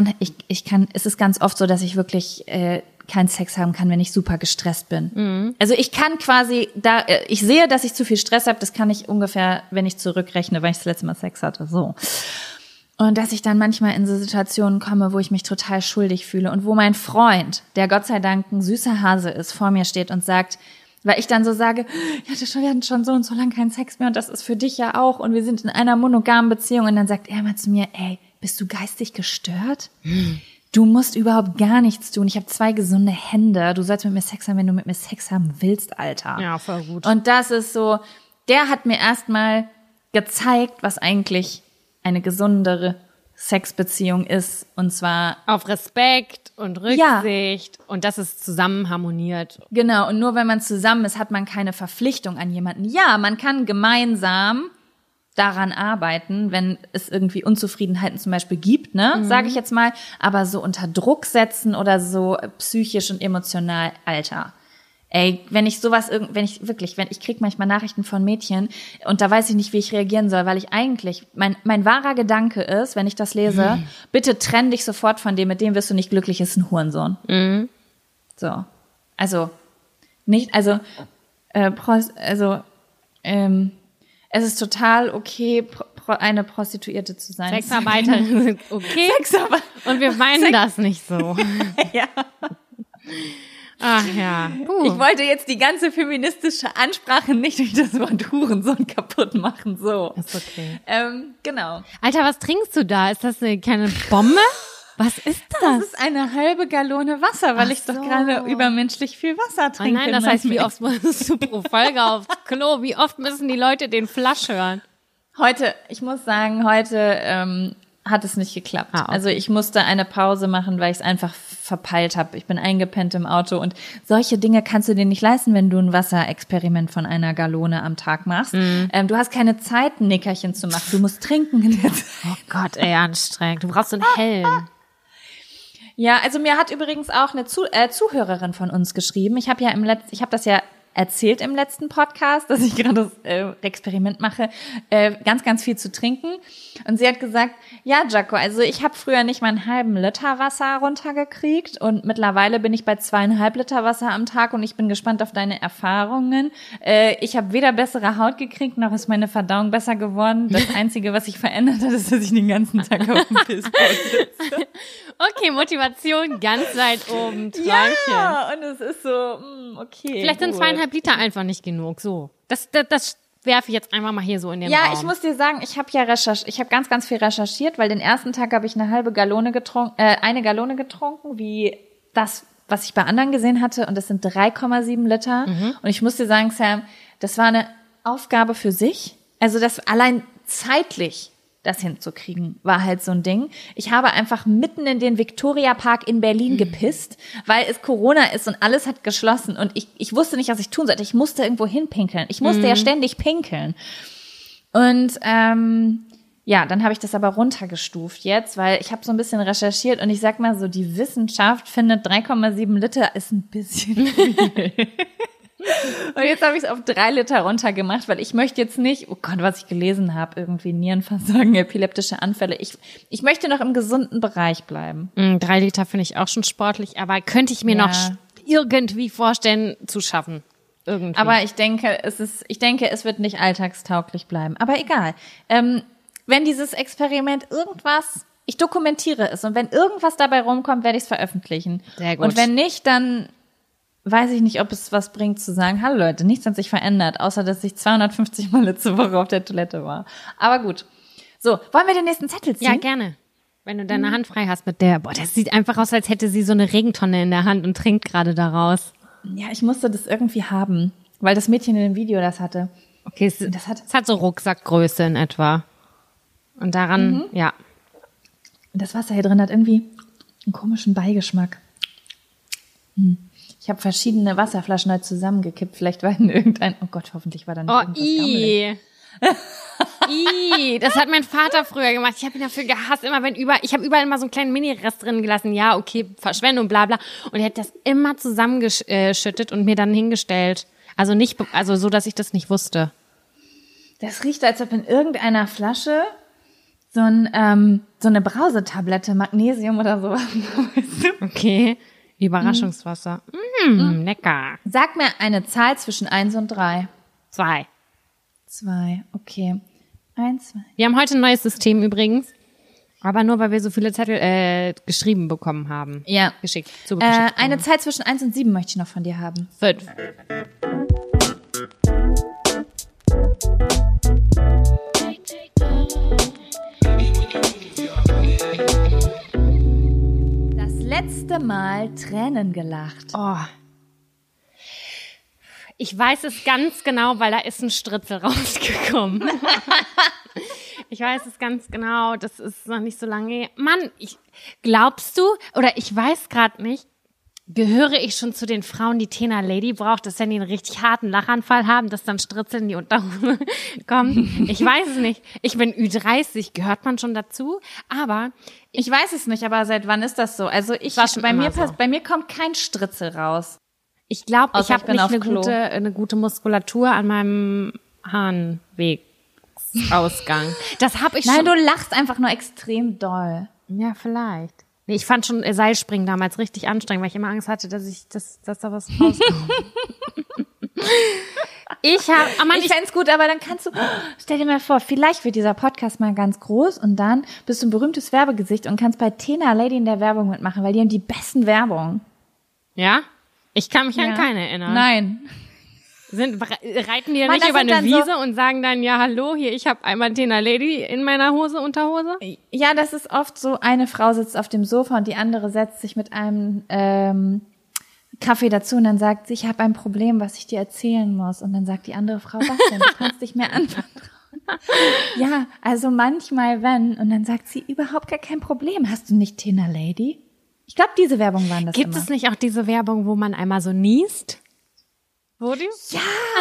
ist ganz oft so, dass ich wirklich, keinen Sex haben kann, wenn ich super gestresst bin. Also ich kann quasi ich sehe, dass ich zu viel Stress habe, das kann ich ungefähr, wenn ich zurückrechne, weil ich das letzte Mal Sex hatte, so. Und dass ich dann manchmal in so Situationen komme, wo ich mich total schuldig fühle und wo mein Freund, der Gott sei Dank ein süßer Hase ist, vor mir steht und sagt, weil ich dann so sage, wir hatten schon so und so lange keinen Sex mehr und das ist für dich ja auch und wir sind in einer monogamen Beziehung und dann sagt er mal zu mir, ey, bist du geistig gestört? Du musst überhaupt gar nichts tun. Ich habe 2 gesunde Hände. Du sollst mit mir Sex haben, wenn du mit mir Sex haben willst, Alter. Ja, voll gut. Und das ist so, der hat mir erstmal gezeigt, was eigentlich eine gesundere Sexbeziehung ist, und zwar auf Respekt und Rücksicht und dass es zusammen harmoniert. Genau, und nur wenn man zusammen ist, hat man keine Verpflichtung an jemanden. Ja, man kann gemeinsam daran arbeiten, wenn es irgendwie Unzufriedenheiten zum Beispiel gibt, ne, sage ich jetzt mal, aber so unter Druck setzen oder so psychisch und emotional, Alter. Ey, wenn ich krieg manchmal Nachrichten von Mädchen und da weiß ich nicht, wie ich reagieren soll, weil ich eigentlich, mein wahrer Gedanke ist, wenn ich das lese, bitte trenn dich sofort von dem, mit dem wirst du nicht glücklich, ist ein Hurensohn. So. Also, nicht, es ist total okay, eine Prostituierte zu sein. Sexarbeiterin sind okay. Und wir meinen das nicht so. Ja. Ach ja. Ich wollte jetzt die ganze feministische Ansprache nicht durch das Wort Hurensohn kaputt machen. So. Ist okay. Genau. Alter, was trinkst du da? Ist das eine kleine Bombe? Was ist das? Das ist eine halbe Gallone Wasser, weil ich doch gerade übermenschlich viel Wasser trinke. Oh nein, das heißt, wie oft musst du pro Folge aufs Klo? Wie oft müssen die Leute den Flasch hören? Ich muss sagen, heute hat es nicht geklappt. Okay. Also ich musste eine Pause machen, weil ich es einfach verpeilt habe. Ich bin eingepennt im Auto und solche Dinge kannst du dir nicht leisten, wenn du ein Wasserexperiment von einer Gallone am Tag machst. Du hast keine Zeit, ein Nickerchen zu machen. Du musst trinken in der Zeit. Oh Gott, ey, anstrengend. Du brauchst so einen Helm. Ja, also mir hat übrigens auch eine Zuhörerin von uns geschrieben. Ich habe das ja erzählt im letzten Podcast, dass ich gerade das Experiment mache, ganz, ganz viel zu trinken. Und sie hat gesagt, ja, Jaco, also ich habe früher nicht mal einen halben Liter Wasser runtergekriegt und mittlerweile bin ich bei 2,5 Liter Wasser am Tag und ich bin gespannt auf deine Erfahrungen. Ich habe weder bessere Haut gekriegt, noch ist meine Verdauung besser geworden. Das Einzige, was sich verändert hat, ist, dass ich den ganzen Tag auf dem Pissball sitze. Okay, Motivation ganz weit oben. Träumchen. Ja, und es ist so, okay. Vielleicht sind 2,5 Liter einfach nicht genug. So, das werfe ich jetzt einfach mal hier so in den Raum. Ja, ich muss dir sagen, ich habe ganz, ganz viel recherchiert, weil den ersten Tag habe ich eine Gallone getrunken, wie das, was ich bei anderen gesehen hatte, und das sind 3,7 Liter. Und ich muss dir sagen, Sam, das war eine Aufgabe für sich. Also das allein zeitlich das hinzukriegen, war halt so ein Ding. Ich habe einfach mitten in den Victoria-Park in Berlin gepisst, weil es Corona ist und alles hat geschlossen und ich wusste nicht, was ich tun sollte. Ich musste irgendwo hinpinkeln. Ich musste ja ständig pinkeln. Und ja, dann habe ich das aber runtergestuft jetzt, weil ich habe so ein bisschen recherchiert und ich sag mal so, die Wissenschaft findet 3,7 Liter ist ein bisschen viel. Und jetzt habe ich es auf 3 Liter runtergemacht, weil ich möchte jetzt nicht, oh Gott, was ich gelesen habe, irgendwie Nierenversagen, epileptische Anfälle. Ich möchte noch im gesunden Bereich bleiben. 3 Liter finde ich auch schon sportlich, aber könnte ich mir noch irgendwie vorstellen zu schaffen. Irgendwie. Aber ich denke, es wird nicht alltagstauglich bleiben. Aber egal. Wenn dieses Experiment ich dokumentiere es und wenn irgendwas dabei rumkommt, werde ich es veröffentlichen. Sehr gut. Und wenn nicht, dann weiß ich nicht, ob es was bringt zu sagen, hallo Leute, nichts hat sich verändert, außer dass ich 250 Mal letzte Woche auf der Toilette war. Aber gut. So, wollen wir den nächsten Zettel ziehen? Ja, gerne. Wenn du deine Hand frei hast mit der, das sieht einfach aus, als hätte sie so eine Regentonne in der Hand und trinkt gerade daraus. Ja, ich musste das irgendwie haben, weil das Mädchen in dem Video das hatte. Okay, es hat so Rucksackgröße in etwa. Und daran, ja. Und das Wasser hier drin hat irgendwie einen komischen Beigeschmack. Ich habe verschiedene Wasserflaschen halt zusammengekippt. Vielleicht war in oh Gott, hoffentlich war da nicht irgendwas das hat mein Vater früher gemacht. Ich habe ihn dafür gehasst, ich habe überall immer so einen kleinen Mini-Rest drin gelassen. Ja, okay, Verschwendung, bla bla. Und er hat das immer zusammengeschüttet und mir dann hingestellt. Also so, dass ich das nicht wusste. Das riecht, als ob in irgendeiner Flasche so eine Brausetablette, Magnesium oder sowas. Okay. Überraschungswasser. Lecker. Sag mir eine Zahl zwischen 1 und 3. 2. 2, okay. 1, 2. Wir haben heute ein neues System übrigens. Aber nur, weil wir so viele Zettel geschrieben bekommen haben. Ja. Geschickt. Eine Zahl zwischen 1 und 7 möchte ich noch von dir haben. 5. Letzte Mal Tränen gelacht. Oh. Ich weiß es ganz genau, weil da ist ein Stritzel rausgekommen. Ich weiß es ganz genau. Das ist noch nicht so lange her. Mann, glaubst du, oder ich weiß gerade nicht, gehöre ich schon zu den Frauen, die Tena Lady braucht, dass wenn die einen richtig harten Lachanfall haben, dass dann Stritzel in die Unterhose kommen? Ich weiß es nicht. Ich bin Ü30, gehört man schon dazu? Aber ich weiß es nicht, aber seit wann ist das so? Also bei mir kommt kein Stritzel raus. Ich glaube, ich habe nicht eine gute Muskulatur an meinem Harnwegsausgang. Das habe ich schon. Nein, du lachst einfach nur extrem doll. Ja, vielleicht. Nee, ich fand schon Seilspringen damals richtig anstrengend, weil ich immer Angst hatte, dass da was rauskommt. Ich fänd's gut, aber dann stell dir mal vor, vielleicht wird dieser Podcast mal ganz groß und dann bist du ein berühmtes Werbegesicht und kannst bei Tena Lady in der Werbung mitmachen, weil die haben die besten Werbung. Ja? Ich kann mich an keine erinnern. Nein. Reiten die ja nicht über eine Wiese und sagen dann, ja, hallo, hier, ich habe einmal Tena Lady in meiner Unterhose? Ja, das ist oft so, eine Frau sitzt auf dem Sofa und die andere setzt sich mit einem Kaffee dazu und dann sagt sie, ich habe ein Problem, was ich dir erzählen muss. Und dann sagt die andere Frau, was denn? Du kannst dich mir anvertrauen. Ja, also manchmal und dann sagt sie, überhaupt gar kein Problem. Hast du nicht Tena Lady? Ich glaube, diese Werbung waren das Gibt es nicht auch diese Werbung, wo man einmal so niest? Wurde? Ja,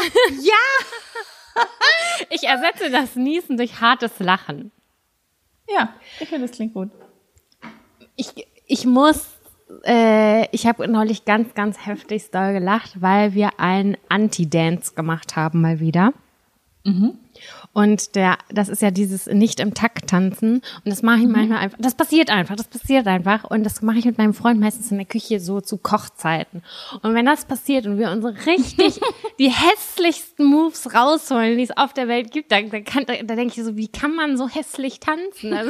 ja. Ich ersetze das Niesen durch hartes Lachen. Ja, ich finde, das klingt gut. Ich habe neulich ganz, ganz heftig doll gelacht, weil wir einen Anti-Dance gemacht haben mal wieder. Mhm. Und das ist ja dieses nicht im Takt tanzen. Und das mache ich manchmal einfach. Das passiert einfach. Und das mache ich mit meinem Freund meistens in der Küche so zu Kochzeiten. Und wenn das passiert und wir unsere richtig die hässlichsten Moves rausholen, die es auf der Welt gibt, da denke ich so, wie kann man so hässlich tanzen? Also,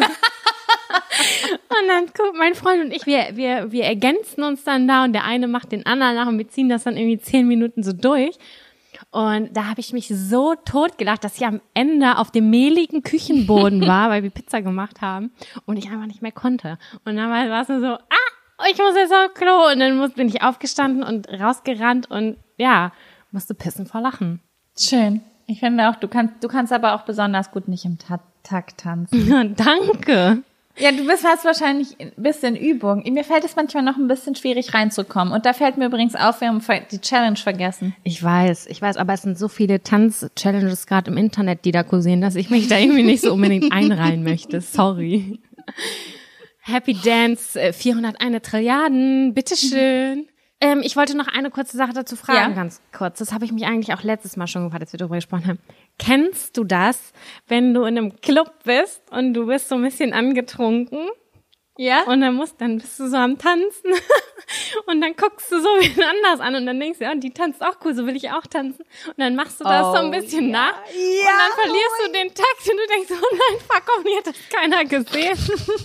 und dann guckt mein Freund und ich, wir ergänzen uns dann da und der eine macht den anderen nach und wir ziehen das dann irgendwie 10 Minuten so durch. Und da habe ich mich so totgelacht, dass ich am Ende auf dem mehligen Küchenboden war, weil wir Pizza gemacht haben und ich einfach nicht mehr konnte. Und dann war es nur so, ich muss jetzt auf Klo. Und dann bin ich aufgestanden und rausgerannt und ja, musste pissen vor Lachen. Schön. Ich finde auch, du kannst aber auch besonders gut nicht im Takt tanzen. Ja, danke. Ja, hast wahrscheinlich ein bisschen Übung. Mir fällt es manchmal noch ein bisschen schwierig reinzukommen. Und da fällt mir übrigens auf, wir haben die Challenge vergessen. Ich weiß, aber es sind so viele Tanz-Challenges gerade im Internet, die da kursieren, dass ich mich da irgendwie nicht so unbedingt einreihen möchte. Sorry. Happy Dance, 401 Trilliarden, bitteschön. Ich wollte noch eine kurze Sache dazu fragen, ganz kurz. Das habe ich mich eigentlich auch letztes Mal schon gefragt, als wir darüber gesprochen haben. Kennst du das, wenn du in einem Club bist und du bist so ein bisschen angetrunken? Ja. Und dann bist du so am Tanzen und dann guckst du so wen anders an und dann denkst du, die tanzt auch cool, so will ich auch tanzen. Und dann machst du das so ein bisschen nach und dann verlierst du den Takt und du denkst, oh nein, fuck, hoffentlich hat das keiner gesehen.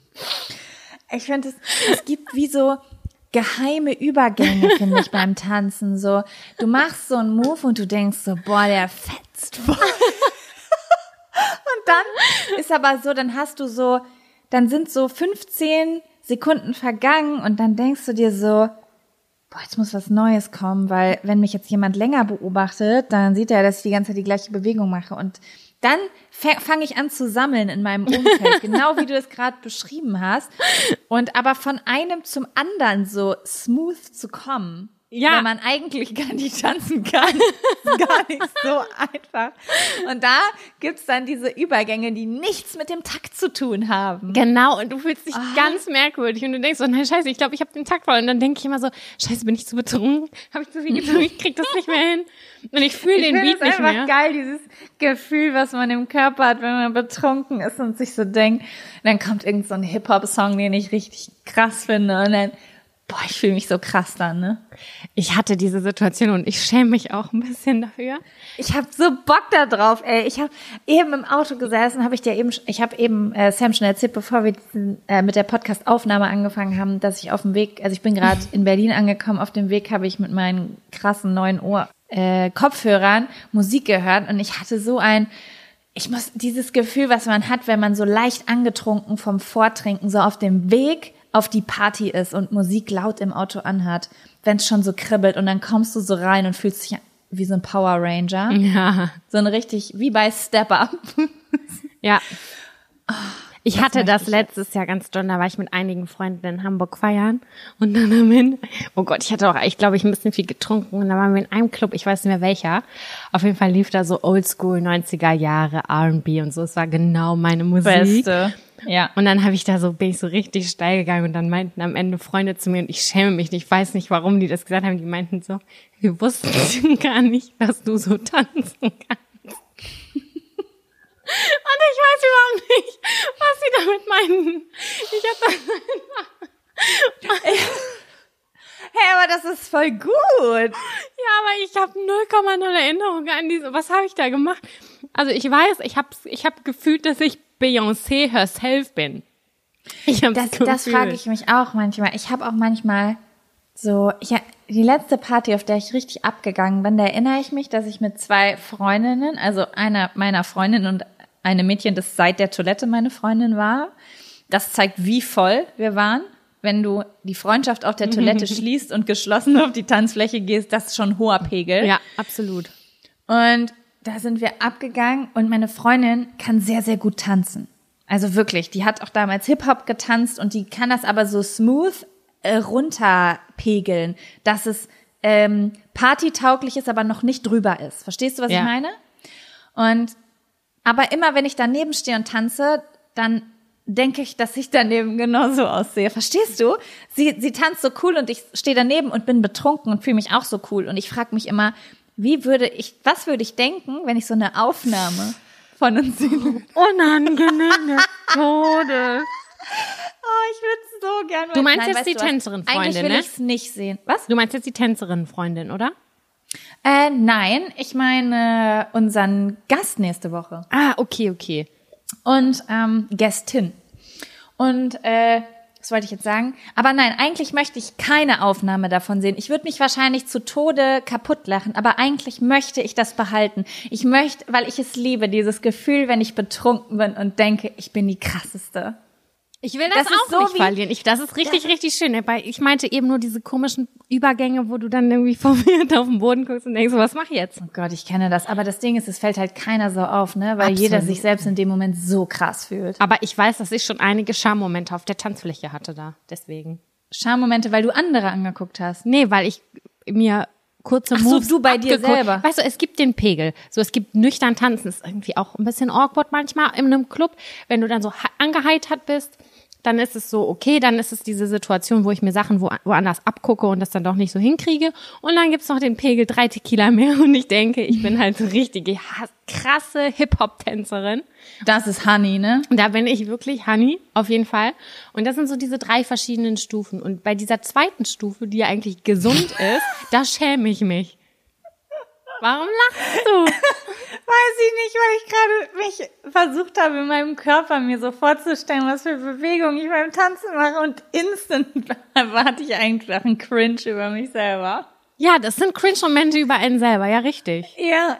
Ich finde, es gibt wie so geheime Übergänge, finde ich, beim Tanzen. So, du machst so einen Move und du denkst so, boah, der fetzt voll. Und dann ist aber so, dann sind so 15 Sekunden vergangen und dann denkst du dir so, boah, jetzt muss was Neues kommen, weil wenn mich jetzt jemand länger beobachtet, dann sieht er, dass ich die ganze Zeit die gleiche Bewegung mache und dann fange ich an zu sammeln in meinem Umfeld, genau wie du es gerade beschrieben hast. Und aber von einem zum anderen so smooth zu kommen, wenn man eigentlich gar nicht tanzen kann, ist gar nicht so einfach. Und da gibt's dann diese Übergänge, die nichts mit dem Takt zu tun haben. Genau, und du fühlst dich ganz merkwürdig und du denkst so, nein, scheiße, ich glaube, ich habe den Takt voll. Und dann denke ich immer so, scheiße, bin ich zu betrunken? Habe ich zu viel getrunken? Ich krieg das nicht mehr hin. Und ich fühle den Beat nicht mehr. Ich finde es einfach geil, dieses Gefühl, was man im Körper hat, wenn man betrunken ist und sich so denkt, dann kommt irgend so ein Hip-Hop-Song, den ich richtig krass finde und dann, boah, ich fühle mich so krass dann, ne? Ich hatte diese Situation und ich schäme mich auch ein bisschen dafür. Ich habe so Bock da drauf, ey. Ich habe eben im Auto gesessen, ich habe eben Sam schon erzählt, bevor wir mit der Podcast-Aufnahme angefangen haben, dass ich auf dem Weg, also ich bin gerade in Berlin angekommen, auf dem Weg habe ich mit meinen krassen neuen Kopfhörern Musik gehört und ich hatte so dieses Gefühl, was man hat, wenn man so leicht angetrunken vom Vortrinken so auf dem Weg auf die Party ist und Musik laut im Auto anhat, wenn es schon so kribbelt und dann kommst du so rein und fühlst dich wie so ein Power Ranger. Ja. So ein richtig, wie bei Step Up. Ja. Ich hatte das letztes Jahr ganz doll, da war ich mit einigen Freunden in Hamburg feiern und dann am Ende, oh Gott, ich hatte auch, ich glaube, ein bisschen viel getrunken und da waren wir in einem Club, ich weiß nicht mehr welcher, auf jeden Fall lief da so Oldschool 90er Jahre R&B und so, es war genau meine Musik. Beste. Ja. Und dann bin ich so richtig steil gegangen und dann meinten am Ende Freunde zu mir und ich schäme mich nicht, ich weiß nicht, warum die das gesagt haben, die meinten so, wir wussten gar nicht, dass du so tanzen kannst. Und ich weiß überhaupt nicht, was sie damit meinten. Ich hab das Hey, aber das ist voll gut. Ja, aber ich habe 0,0 Erinnerung an diese. Was habe ich da gemacht? Also ich weiß, ich hab gefühlt, dass ich Beyoncé herself bin. Das frage ich mich auch manchmal. Ich habe auch manchmal so, die letzte Party, auf der ich richtig abgegangen bin, da erinnere ich mich, dass ich mit 2 Freundinnen, also einer meiner Freundinnen und einem Mädchen, das seit der Toilette meine Freundin war. Das zeigt, wie voll wir waren. Wenn du die Freundschaft auf der Toilette schließt und geschlossen auf die Tanzfläche gehst, das ist schon ein hoher Pegel. Ja, absolut. Und da sind wir abgegangen und meine Freundin kann sehr, sehr gut tanzen. Also wirklich, die hat auch damals Hip-Hop getanzt und die kann das aber so smooth runterpegeln, dass es partytauglich ist, aber noch nicht drüber ist. Verstehst du, was ich meine? Aber immer, wenn ich daneben stehe und tanze, dann denke ich, dass ich daneben genauso aussehe. Verstehst du? Sie tanzt so cool und ich stehe daneben und bin betrunken und fühle mich auch so cool. Und ich frage mich immer, was würde ich denken, wenn ich so eine Aufnahme von uns sehe? Unangenehme Tode. Oh, ich würde es so gerne. Du meinst jetzt die Tänzerin-Freundin, eigentlich will ich es nicht sehen. Was? Du meinst jetzt die Tänzerin-Freundin, oder? Nein, ich meine unseren Gast nächste Woche. Ah, okay. Und Gästin. Und was wollte ich jetzt sagen? Aber nein, eigentlich möchte ich keine Aufnahme davon sehen. Ich würde mich wahrscheinlich zu Tode kaputt lachen, aber eigentlich möchte ich das behalten. Ich möchte, weil ich es liebe, dieses Gefühl, wenn ich betrunken bin und denke, ich bin die Krasseste. Ich will das auch so nicht verlieren. Das ist richtig schön. Ich meinte eben nur diese komischen Übergänge, wo du dann irgendwie verwirrt auf den Boden guckst und denkst, was mach ich jetzt? Oh Gott, ich kenne das. Aber das Ding ist, es fällt halt keiner so auf, ne? Weil Absolut. Jeder sich selbst in dem Moment so krass fühlt. Aber ich weiß, dass ich schon einige Schammomente auf der Tanzfläche hatte da. Deswegen. Schammomente, weil du andere angeguckt hast? Nee, weil ich mir kurze Moves Moves du bei dir selber. Weißt du, es gibt den Pegel. So, es gibt nüchtern tanzen. Das ist irgendwie auch ein bisschen awkward manchmal in einem Club. Wenn du dann so angeheitert bist, dann ist es so, okay, dann ist es diese Situation, wo ich mir Sachen woanders abgucke und das dann doch nicht so hinkriege. Und dann gibt's noch den Pegel 3 Tequila mehr und ich denke, ich bin halt so richtige krasse Hip-Hop-Tänzerin. Das ist Honey, ne? Da bin ich wirklich Honey, auf jeden Fall. Und das sind so diese 3 verschiedenen Stufen. Und bei dieser zweiten Stufe, die ja eigentlich gesund ist, da schäme ich mich. Warum lachst du? Weiß ich nicht, weil ich gerade mich versucht habe, in meinem Körper mir so vorzustellen, was für Bewegungen ich beim Tanzen mache und instant hatte ich einfach einen Cringe über mich selber. Ja, das sind Cringe-Momente über einen selber, ja richtig. Ja.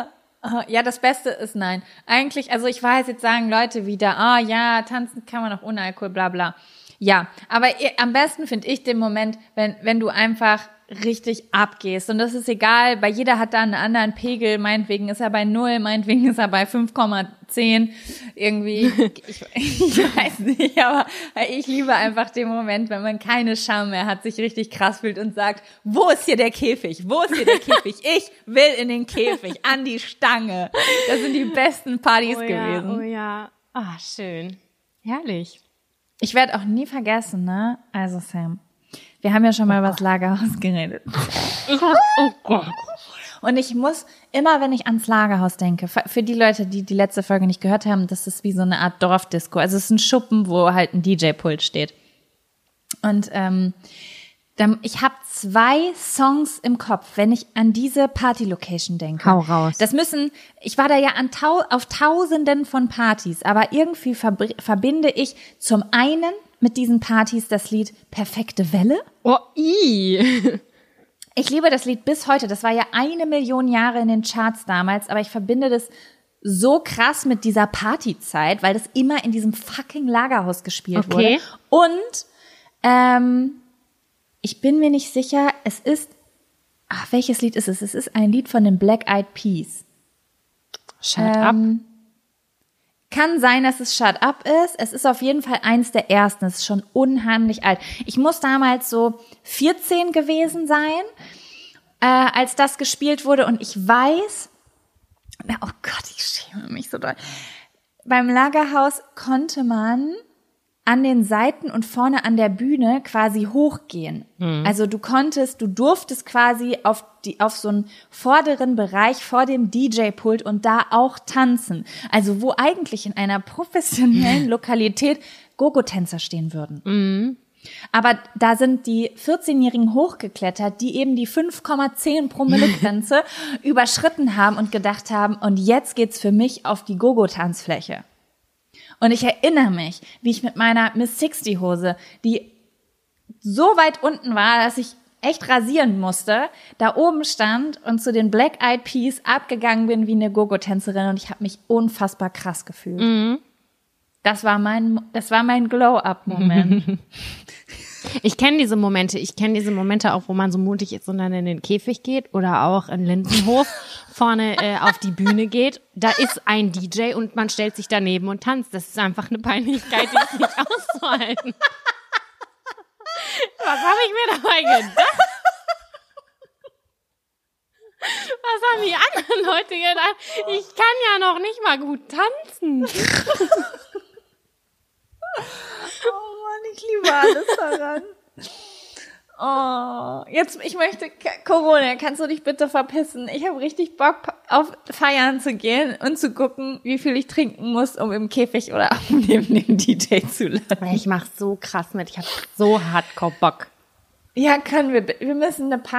Ja, das Beste ist nein. Eigentlich, also ich weiß, jetzt sagen Leute wieder, ja, tanzen kann man auch ohne Alkohol, bla bla. Ja, aber am besten finde ich den Moment, wenn du einfach richtig abgehst. Und das ist egal, bei jeder hat da einen anderen Pegel, meinetwegen ist er bei 0, meinetwegen ist er bei 5,10. Irgendwie, ich weiß nicht, aber ich liebe einfach den Moment, wenn man keine Scham mehr hat, sich richtig krass fühlt und sagt, wo ist hier der Käfig? Wo ist hier der Käfig? Ich will in den Käfig, an die Stange. Das sind die besten Partys gewesen. Oh ja. Ah, schön. Herrlich. Ich werde auch nie vergessen, ne? Also Sam, wir haben ja schon mal über das Lagerhaus geredet. Oh Gott. Und ich muss immer, wenn ich ans Lagerhaus denke, für die Leute, die die letzte Folge nicht gehört haben, das ist wie so eine Art Dorfdisco. Also es ist ein Schuppen, wo halt ein DJ-Pult steht. Und ich habe 2 Songs im Kopf, wenn ich an diese Party-Location denke. Hau raus. Ich war da ja auf Tausenden von Partys, aber irgendwie verbinde ich zum einen mit diesen Partys das Lied Perfekte Welle. Oh, Ich liebe das Lied bis heute. Das war ja 1 Million Jahre in den Charts damals, aber ich verbinde das so krass mit dieser Partyzeit, weil das immer in diesem fucking Lagerhaus gespielt wurde. Und ich bin mir nicht sicher, welches Lied ist es? Es ist ein Lied von den Black Eyed Peas. Shut up. Kann sein, dass es Shut Up ist. Es ist auf jeden Fall eins der ersten. Es ist schon unheimlich alt. Ich muss damals so 14 gewesen sein, als das gespielt wurde. Und ich weiß, oh Gott, ich schäme mich so doll. Beim Lagerhaus konnte man an den Seiten und vorne an der Bühne quasi hochgehen. Also du durftest quasi auf so einen vorderen Bereich vor dem DJ-Pult und da auch tanzen. Also wo eigentlich in einer professionellen Lokalität Gogo-Tänzer stehen würden. Aber da sind die 14-Jährigen hochgeklettert, die eben die 5,10 Promille-Grenze überschritten haben und gedacht haben, und jetzt geht's für mich auf die Gogo-Tanzfläche. Und ich erinnere mich, wie ich mit meiner Miss 60 Hose, die so weit unten war, dass ich echt rasieren musste, da oben stand und zu den Black Eyed Peas abgegangen bin wie eine Gogo-Tänzerin und ich habe mich unfassbar krass gefühlt. Das war mein Glow-Up-Moment. Ich kenne diese Momente. Ich kenne diese Momente auch, wo man so mutig ist und dann in den Käfig geht oder auch in Lindenhof vorne auf die Bühne geht. Da ist ein DJ und man stellt sich daneben und tanzt. Das ist einfach eine Peinlichkeit, die ist nicht auszuhalten. Was habe ich mir dabei gedacht? Was haben die anderen Leute gedacht? Ich kann ja noch nicht mal gut tanzen. Oh Mann, ich liebe alles daran. Oh, ich möchte, Corona, kannst du dich bitte verpissen? Ich habe richtig Bock, auf Feiern zu gehen und zu gucken, wie viel ich trinken muss, um im Käfig oder neben dem DJ zu landen. Ich mach so krass mit, ich hab so hardcore Bock. Ja, wir müssen ein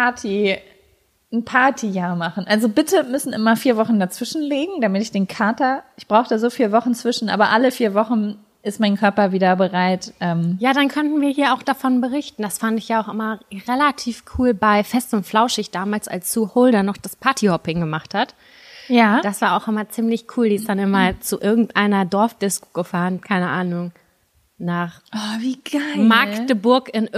Partyjahr machen. Also bitte müssen immer 4 Wochen dazwischen liegen, damit ich den Kater, ich brauche da so 4 Wochen zwischen, aber alle 4 Wochen ist mein Körper wieder bereit. Ja, dann könnten wir hier auch davon berichten. Das fand ich ja auch immer relativ cool bei Fest und Flauschig damals, als Sue Holder noch das Partyhopping gemacht hat. Ja. Das war auch immer ziemlich cool. Die ist dann immer zu irgendeiner Dorfdisco gefahren, keine Ahnung, nach wie geil. Magdeburg in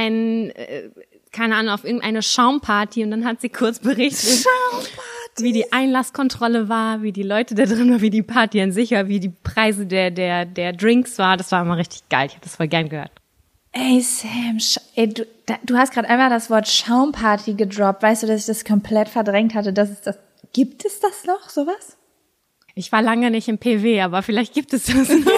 keine Ahnung, auf irgendeine Schaumparty und dann hat sie kurz berichtet, wie die Einlasskontrolle war, wie die Leute da drin waren, wie die Party an sich war, wie die Preise der Drinks war. Das war immer richtig geil. Ich habe das voll gern gehört. Ey, Sam, du hast gerade einmal das Wort Schaumparty gedroppt. Weißt du, dass ich das komplett verdrängt hatte? Gibt es das noch, sowas? Ich war lange nicht im PW, aber vielleicht gibt es das noch.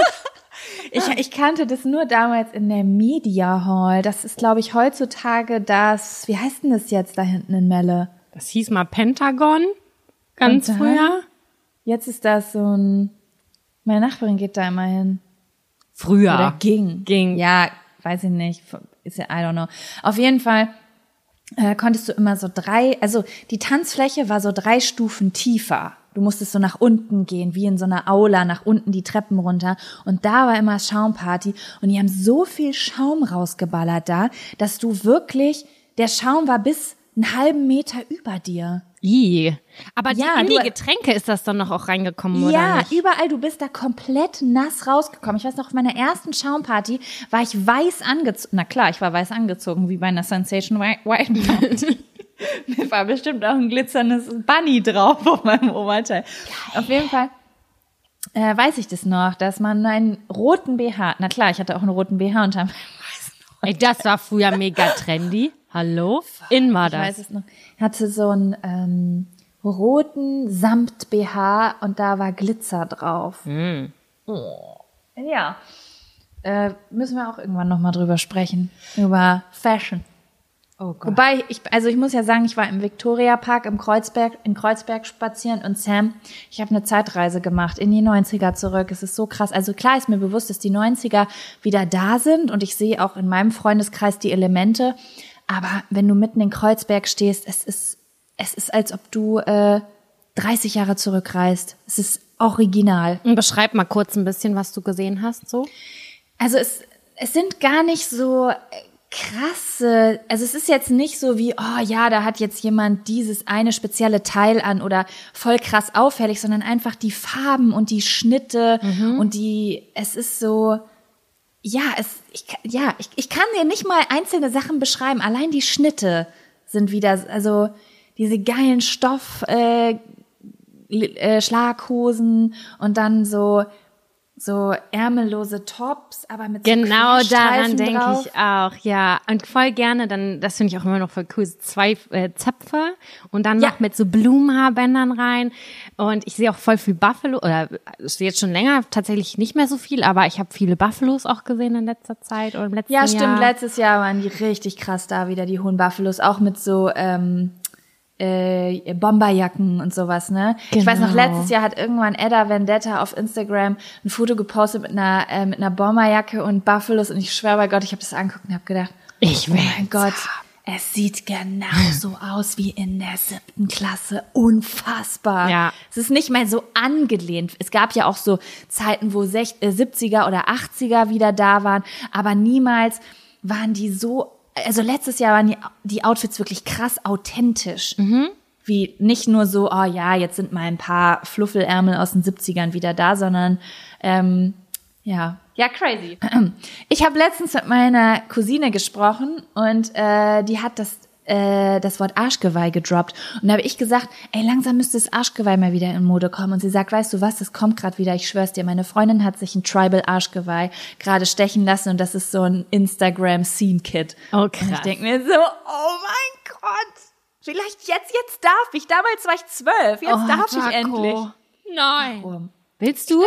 Ich kannte das nur damals in der Media Hall. Das ist, glaube ich, heutzutage wie heißt denn das jetzt da hinten in Melle? Das hieß mal Pentagon, ganz früher. Jetzt ist das meine Nachbarin geht da immer hin. Früher. Oder ging. Ja, weiß ich nicht. Ist ja, I don't know. Auf jeden Fall konntest du immer die Tanzfläche war so 3 Stufen tiefer. Du musstest so nach unten gehen, wie in so einer Aula, nach unten die Treppen runter. Und da war immer Schaumparty. Und die haben so viel Schaum rausgeballert da, dass du wirklich, der Schaum war bis einen halben Meter über dir. Aber in die Getränke ist das dann noch auch reingekommen, oder nicht? Ja, überall. Du bist da komplett nass rausgekommen. Ich weiß noch, auf meiner ersten Schaumparty war ich weiß angezogen. Na klar, ich war weiß angezogen, wie bei einer Sensation White Party. Mir war bestimmt auch ein glitzerndes Bunny drauf auf meinem Oberteil. Geil. Auf jeden Fall weiß ich das noch, dass man einen roten BH, na klar, ich hatte auch einen roten BH unter meinem weißen Oberteil. Ey, das war früher mega trendy. Hallo? In war das. Ich weiß es noch. Ich hatte so einen roten Samt-BH und da war Glitzer drauf. Oh. Ja. Müssen wir auch irgendwann nochmal drüber sprechen. Über Fashion. Oh Gott. Wobei, ich muss ja sagen, ich war im Viktoriapark in Kreuzberg spazieren und Sam, ich habe eine Zeitreise gemacht in die 90er zurück. Es ist so krass. Also klar ist mir bewusst, dass die 90er wieder da sind und ich sehe auch in meinem Freundeskreis die Elemente. Aber wenn du mitten in Kreuzberg stehst, es ist, als ob du 30 Jahre zurückreist. Es ist original. Und beschreib mal kurz ein bisschen, was du gesehen hast, so. Also es sind gar nicht so krasse, also es ist jetzt nicht so wie, oh ja, da hat jetzt jemand dieses eine spezielle Teil an oder voll krass auffällig, sondern einfach die Farben und die Schnitte und es ist so, ich kann dir nicht mal einzelne Sachen beschreiben, allein die Schnitte sind wieder, also diese geilen Schlaghosen und dann so ärmellose Tops, aber mit so Genau daran Querstreifen denke drauf. ich auch, ja. Und voll gerne dann, das finde ich auch immer noch voll cool, so 2 Zöpfe und dann noch mit so Blumenhaarbändern rein. Und ich sehe auch voll viel Buffalo, oder ich sehe jetzt schon länger tatsächlich nicht mehr so viel, aber ich habe viele Buffalos auch gesehen in letzter Zeit oder im letzten Jahr. Ja, stimmt, letztes Jahr waren die richtig krass da wieder, die hohen Buffalos, auch mit so Bomberjacken und sowas, ne? Genau. Ich weiß noch, letztes Jahr hat irgendwann Edda Vendetta auf Instagram ein Foto gepostet mit einer Bomberjacke und Buffalos und ich schwöre bei Gott, ich habe das angeguckt und habe gedacht, oh mein Gott, es sieht genauso aus wie in der 7. Klasse. Unfassbar. Ja. Es ist nicht mehr so angelehnt. Es gab ja auch so Zeiten, wo 70er oder 80er wieder da waren, aber niemals waren die so. Also letztes Jahr waren die Outfits wirklich krass authentisch. Wie nicht nur so, oh ja, jetzt sind mal ein paar Fluffelärmel aus den 70ern wieder da, sondern ja, crazy. Ich habe letztens mit meiner Cousine gesprochen und die hat das Wort Arschgeweih gedroppt. Und da habe ich gesagt, ey, langsam müsste das Arschgeweih mal wieder in Mode kommen. Und sie sagt, weißt du was, das kommt gerade wieder, ich schwör's dir, meine Freundin hat sich ein Tribal-Arschgeweih gerade stechen lassen und das ist so ein Instagram-Scene-Kit. Oh, krass. Und ich denke mir so, oh mein Gott, vielleicht jetzt darf ich. Damals war ich 12, jetzt darf ich endlich. Nein. Warum? Willst du?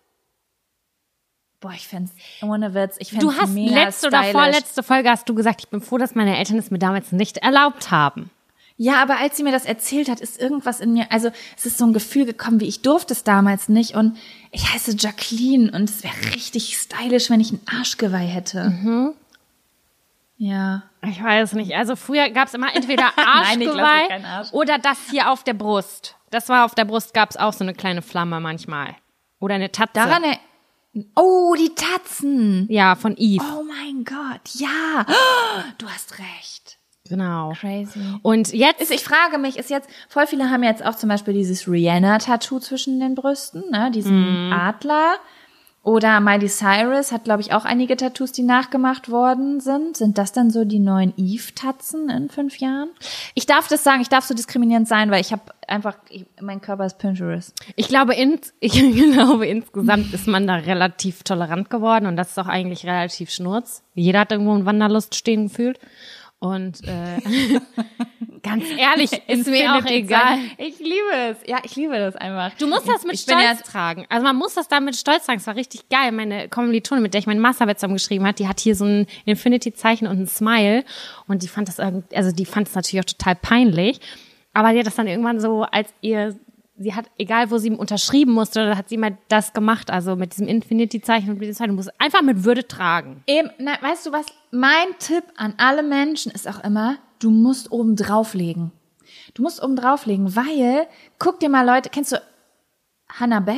Boah, ich fänd's, ohne Witz, ich fänd's Du hast mega letzte oder stylisch. vorletzte Folge hast du gesagt, ich bin froh, dass meine Eltern es mir damals nicht erlaubt haben. Ja, aber als sie mir das erzählt hat, ist irgendwas in mir, also es ist so ein Gefühl gekommen, wie ich durfte es damals nicht und ich heiße Jacqueline und es wäre richtig stylisch, wenn ich ein Arschgeweih hätte. Ja. Ich weiß nicht. Also früher gab es immer entweder Nein, ich lasse Arschgeweih keinen Arsch. oder das hier auf der Brust. Das war auf der Brust, gab es auch so eine kleine Flamme manchmal. Oder eine Tatze. Oh, die Tatzen. Ja, von Eve. Oh mein Gott, ja. Du hast recht. Genau. Crazy. Und jetzt, Ich frage mich, voll viele haben jetzt auch zum Beispiel dieses Rihanna-Tattoo zwischen den Brüsten, ne, diesen Adler. Oder Miley Cyrus hat, glaube ich, auch einige Tattoos, die nachgemacht worden sind. Sind das dann so die neuen Eve-Tatzen in 5 Jahren? Ich darf das sagen, ich darf so diskriminierend sein, weil mein Körper ist Pinterest. ich glaube insgesamt ist man da relativ tolerant geworden und das ist auch eigentlich relativ schnurz. Jeder hat irgendwo in Wanderlust stehen gefühlt. Und ganz ehrlich, ist mir auch egal. Ich liebe es. Ja, ich liebe das einfach. Du musst das mit Stolz tragen. Also man muss das da mit Stolz tragen. Es war richtig geil. Meine Kommilitonin, mit der ich meinen Masterarbeit zusammengeschrieben hat, die hat hier so ein Infinity-Zeichen und ein Smile. Und die fand es natürlich auch total peinlich. Aber die hat das dann irgendwann so, sie hat, egal wo sie unterschrieben musste, da hat sie mal das gemacht, also mit diesem Infinity-Zeichen und mit diesem Zeichen, du musst einfach mit Würde tragen. Eben, weißt du was? Mein Tipp an alle Menschen ist auch immer, du musst oben drauflegen. Du musst oben drauflegen, weil, guck dir mal Leute, kennst du Hannah Beth?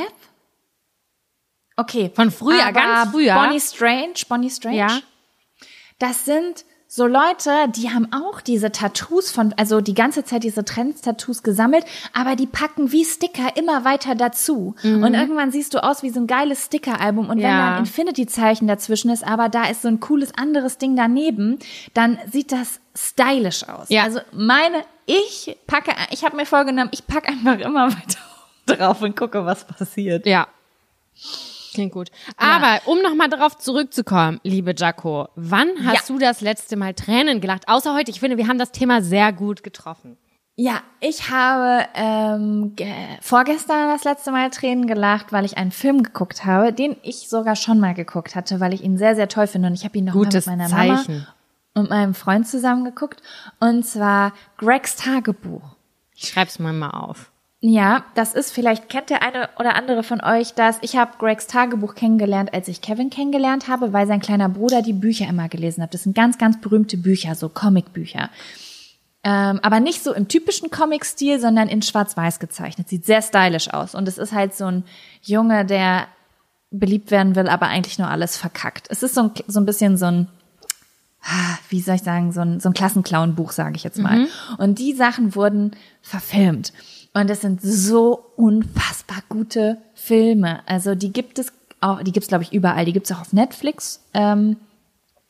Okay. Von früher, aber ganz früher. Bonnie Strange? Ja. Das sind so Leute, die haben auch diese Tattoos also die ganze Zeit diese Trends-Tattoos gesammelt, aber die packen wie Sticker immer weiter dazu. Und irgendwann siehst du aus wie so ein geiles Sticker-Album. Und wenn da ein Infinity-Zeichen dazwischen ist, aber da ist so ein cooles anderes Ding daneben, dann sieht das stylisch aus. Ja. Also ich habe mir vorgenommen, ich packe einfach immer weiter drauf und gucke, was passiert. Ja. Klingt gut. Aber um nochmal darauf zurückzukommen, liebe Jaco, wann hast du das letzte Mal Tränen gelacht? Außer heute, ich finde, wir haben das Thema sehr gut getroffen. Ja, ich habe vorgestern das letzte Mal Tränen gelacht, weil ich einen Film geguckt habe, den ich sogar schon mal geguckt hatte, weil ich ihn sehr, sehr toll finde. Und ich habe ihn noch mal mit meiner Mama und meinem Freund zusammen geguckt. Und zwar Gregs Tagebuch. Ich schreib's mal auf. Ja, das ist, vielleicht kennt der eine oder andere von euch das. Ich habe Gregs Tagebuch kennengelernt, als ich Kevin kennengelernt habe, weil sein kleiner Bruder die Bücher immer gelesen hat. Das sind ganz, ganz berühmte Bücher, so Comicbücher. Aber nicht so im typischen Comic-Stil, sondern in Schwarz-Weiß gezeichnet. Sieht sehr stylisch aus. Und es ist halt so ein Junge, der beliebt werden will, aber eigentlich nur alles verkackt. Es ist so ein bisschen so ein, wie soll ich sagen, so ein Klassenclown-Buch, sage ich jetzt mal. Und die Sachen wurden verfilmt. Und es sind so unfassbar gute Filme. Also die gibt es, glaube ich, überall. Die gibt es auch auf Netflix.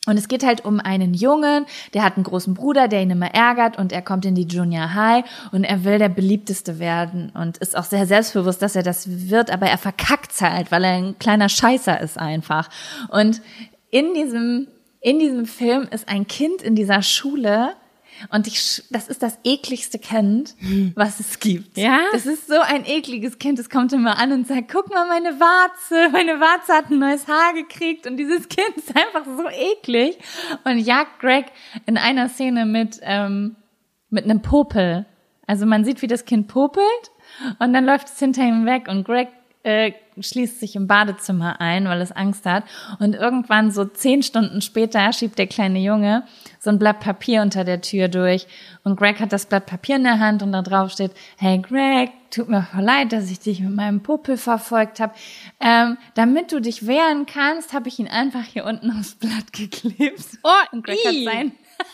Und es geht halt um einen Jungen, der hat einen großen Bruder, der ihn immer ärgert und er kommt in die Junior High und er will der Beliebteste werden und ist auch sehr selbstbewusst, dass er das wird, aber er verkackt's halt, weil er ein kleiner Scheißer ist einfach. Und in diesem Film ist ein Kind in dieser Schule und das ist das ekligste Kind, was es gibt. Ja? Das ist so ein ekliges Kind. Es kommt immer an und sagt, guck mal, meine Warze. Meine Warze hat ein neues Haar gekriegt und dieses Kind ist einfach so eklig und jagt Greg in einer Szene mit einem Popel. Also man sieht, wie das Kind popelt und dann läuft es hinter ihm weg und Greg schließt sich im Badezimmer ein, weil es Angst hat. Und irgendwann so 10 Stunden später schiebt der kleine Junge so ein Blatt Papier unter der Tür durch. Und Greg hat das Blatt Papier in der Hand und da drauf steht, hey Greg, tut mir voll leid, dass ich dich mit meinem Popel verfolgt habe. Damit du dich wehren kannst, habe ich ihn einfach hier unten aufs Blatt geklebt. Oh, und Greg hat sein...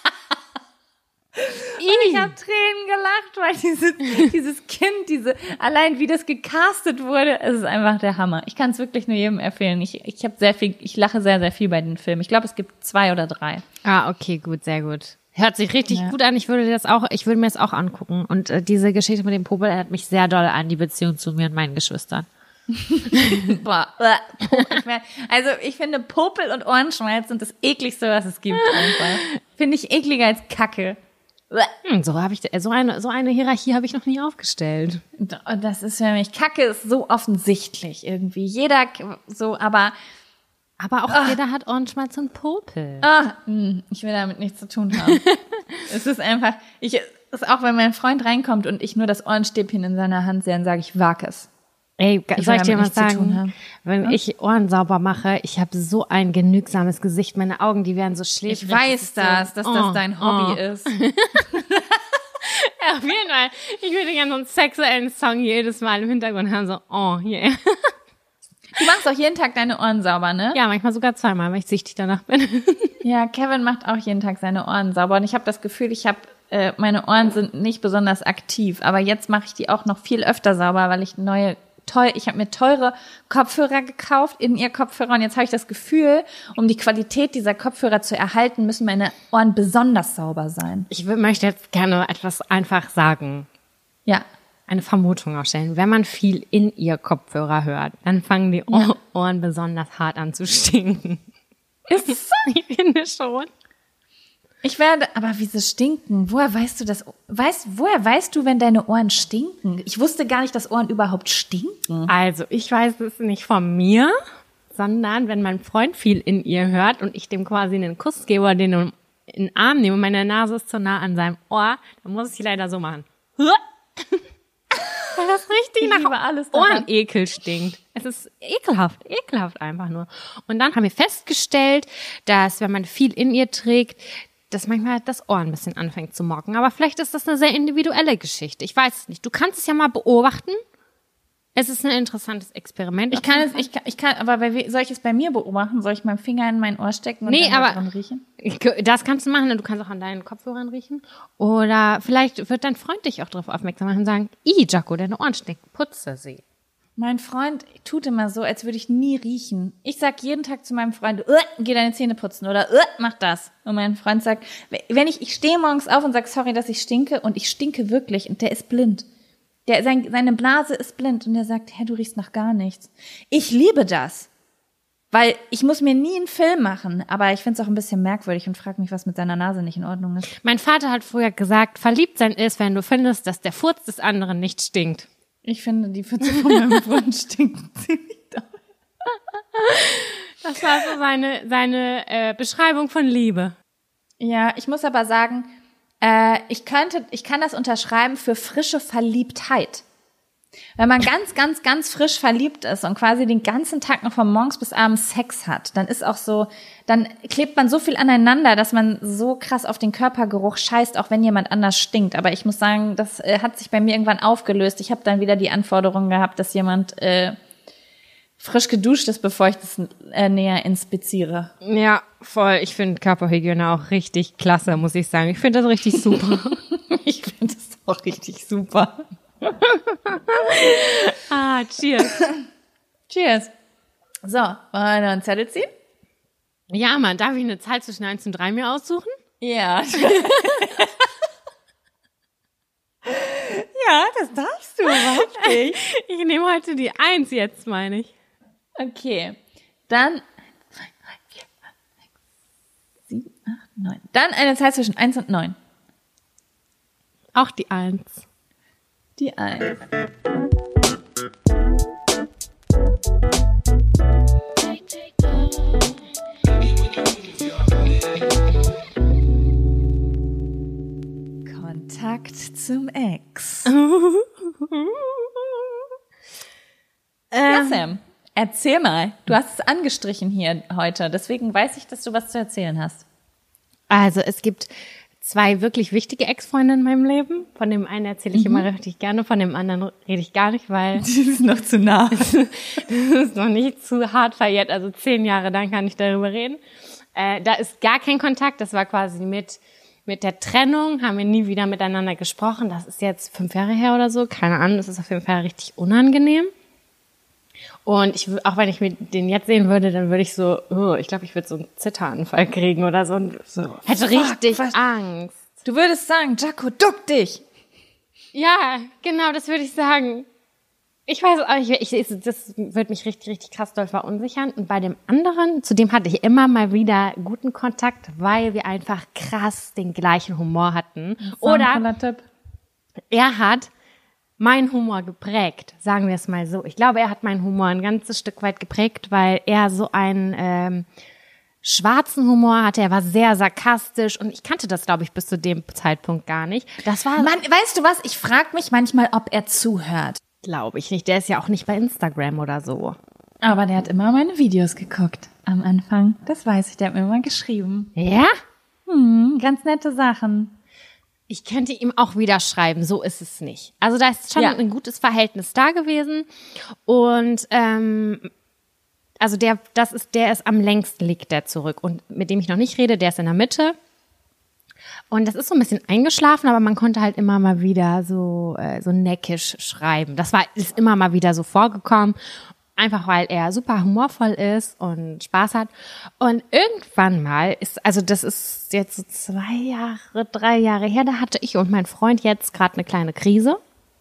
Und ich habe Tränen gelacht, weil dieses Kind, allein wie das gecastet wurde, es ist einfach der Hammer. Ich kann es wirklich nur jedem empfehlen. Ich lache sehr, sehr viel bei den Filmen. Ich glaube, es gibt 2 oder 3. Ah, okay, gut, sehr gut. Hört sich richtig gut an. Ich würde mir das auch angucken. Und diese Geschichte mit dem Popel erinnert mich sehr doll an die Beziehung zu mir und meinen Geschwistern. Boah, also ich finde, Popel und Ohrenschmalz sind das ekligste, was es gibt einfach. Finde ich ekliger als Kacke. So eine Hierarchie habe ich noch nie aufgestellt. Und das ist für mich, Kacke ist so offensichtlich irgendwie. Jeder so, aber auch jeder hat Ohrenschmalz und Popel. Ich will damit nichts zu tun haben. Es ist einfach, ist auch wenn mein Freund reinkommt und ich nur das Ohrenstäbchen in seiner Hand sehe, dann sage ich, wag es. Ey, soll ich dir mal sagen, wenn ich Ohren sauber mache, ich habe so ein genügsames Gesicht, meine Augen, die werden so schläfrig. Ich weiß dass das dein Hobby ist. Ja, auf jeden Fall. Ich würde gerne so einen sexuellen Song jedes Mal im Hintergrund haben, so, oh, yeah. Du machst auch jeden Tag deine Ohren sauber, ne? Ja, manchmal sogar 2-mal, weil ich süchtig danach bin. Ja, Kevin macht auch jeden Tag seine Ohren sauber und ich habe das Gefühl, meine Ohren sind nicht besonders aktiv, aber jetzt mache ich die auch noch viel öfter sauber, weil ich ich habe mir teure Kopfhörer gekauft, In-Ear-Kopfhörer und jetzt habe ich das Gefühl, um die Qualität dieser Kopfhörer zu erhalten, müssen meine Ohren besonders sauber sein. Ich möchte jetzt gerne etwas einfach sagen. Ja. Eine Vermutung aufstellen. Wenn man viel In-Ear-Kopfhörer hört, dann fangen die Ohren besonders hart an zu stinken. Ist es so? Ich finde schon. Aber wieso stinken? Woher weißt du, wenn deine Ohren stinken? Ich wusste gar nicht, dass Ohren überhaupt stinken. Also, ich weiß es nicht von mir, sondern wenn mein Freund viel in ihr hört und ich dem quasi einen Kuss gebe oder den in den Arm nehme und meine Nase ist zu nah an seinem Ohr, dann muss ich leider so machen. Weil das richtig nach Ohrenekel stinkt. Es ist ekelhaft einfach nur. Und dann haben wir festgestellt, dass wenn man viel in ihr trägt, dass manchmal das Ohr ein bisschen anfängt zu mocken. Aber vielleicht ist das eine sehr individuelle Geschichte. Ich weiß es nicht. Du kannst es ja mal beobachten. Es ist ein interessantes Experiment. Aber soll ich es bei mir beobachten? Soll ich meinen Finger in mein Ohr stecken und dran riechen? Das kannst du machen. Du kannst auch an deinen Kopfhörern riechen. Oder vielleicht wird dein Freund dich auch darauf aufmerksam machen und sagen, Jaco, deine Ohren stinken, putze sie. Mein Freund tut immer so, als würde ich nie riechen. Ich sag jeden Tag zu meinem Freund, geh deine Zähne putzen oder mach das. Und mein Freund sagt, ich stehe morgens auf und sag, sorry, dass ich stinke und ich stinke wirklich und der ist blind. Seine Blase ist blind und der sagt, du riechst nach gar nichts. Ich liebe das, weil ich muss mir nie einen Film machen, aber ich finde es auch ein bisschen merkwürdig und frage mich, was mit seiner Nase nicht in Ordnung ist. Mein Vater hat früher gesagt, verliebt sein ist, wenn du findest, dass der Furz des anderen nicht stinkt. Ich finde, die Pfütze von meinem Freund stinken ziemlich doll. Das war so seine Beschreibung von Liebe. Ja, ich muss aber sagen, ich kann das unterschreiben für frische Verliebtheit. Wenn man ganz, ganz, ganz frisch verliebt ist und quasi den ganzen Tag noch von morgens bis abends Sex hat, dann ist auch so, dann klebt man so viel aneinander, dass man so krass auf den Körpergeruch scheißt, auch wenn jemand anders stinkt. Aber ich muss sagen, das hat sich bei mir irgendwann aufgelöst. Ich habe dann wieder die Anforderung gehabt, dass jemand frisch geduscht ist, bevor ich das näher inspiziere. Ja, voll. Ich finde Körperhygiene auch richtig klasse, muss ich sagen. Ich finde das richtig super. Ich finde das auch richtig super. Cheers. Cheers. So, wollen wir noch einen Zettel ziehen? Ja, Mann, darf ich eine Zahl zwischen 1 und 3 mir aussuchen? Ja. Ja, das darfst du überhaupt nicht. Ich nehme heute die 1 jetzt, meine ich. Okay, dann 1, 2, 3, 4, 5, 6, 7, 8, 9. Dann eine Zahl zwischen 1 und 9. Auch die 1. Die 1. Kontakt zum Ex. Ja, Sam, erzähl mal. Du hast es angestrichen hier heute, deswegen weiß ich, dass du was zu erzählen hast. Also es gibt 2 wirklich wichtige Ex-Freunde in meinem Leben. Von dem einen erzähle ich immer richtig gerne, von dem anderen rede ich gar nicht, weil das ist noch zu nah. Das ist noch nicht zu hart verjährt, also 10 Jahre, dann kann ich darüber reden. Da ist gar kein Kontakt, das war quasi mit der Trennung, haben wir nie wieder miteinander gesprochen. Das ist jetzt 5 Jahre her oder so, keine Ahnung, das ist auf jeden Fall richtig unangenehm. Und auch wenn ich mir den jetzt sehen würde, dann würde ich so, ich glaube, ich würde so einen Zitteranfall kriegen oder so. Hätte richtig Angst. Du würdest sagen, Jaco, duck dich. Ja, genau, das würde ich sagen. Ich weiß auch nicht, das wird mich richtig, richtig krass doll verunsichern. Und bei dem anderen, zu dem hatte ich immer mal wieder guten Kontakt, weil wir einfach krass den gleichen Humor hatten. Oder er hat meinen Humor geprägt, sagen wir es mal so. Ich glaube, er hat meinen Humor ein ganzes Stück weit geprägt, weil er so einen schwarzen Humor hatte. Er war sehr sarkastisch und ich kannte das, glaube ich, bis zu dem Zeitpunkt gar nicht. Das war, weißt du was? Ich frage mich manchmal, ob er zuhört. Glaube ich nicht. Der ist ja auch nicht bei Instagram oder so. Aber der hat immer meine Videos geguckt am Anfang. Das weiß ich, der hat mir immer geschrieben. Ja? Ganz nette Sachen. Ich könnte ihm auch wieder schreiben, so ist es nicht. Also da ist schon ein gutes Verhältnis da gewesen. Und also der ist am längsten liegt der zurück. Und mit dem ich noch nicht rede, der ist in der Mitte. Und das ist so ein bisschen eingeschlafen, aber man konnte halt immer mal wieder so neckisch schreiben. Ist immer mal wieder so vorgekommen, einfach weil er super humorvoll ist und Spaß hat. Und irgendwann mal das ist jetzt so 2 Jahre, 3 Jahre her, da hatte ich und mein Freund jetzt gerade eine kleine Krise.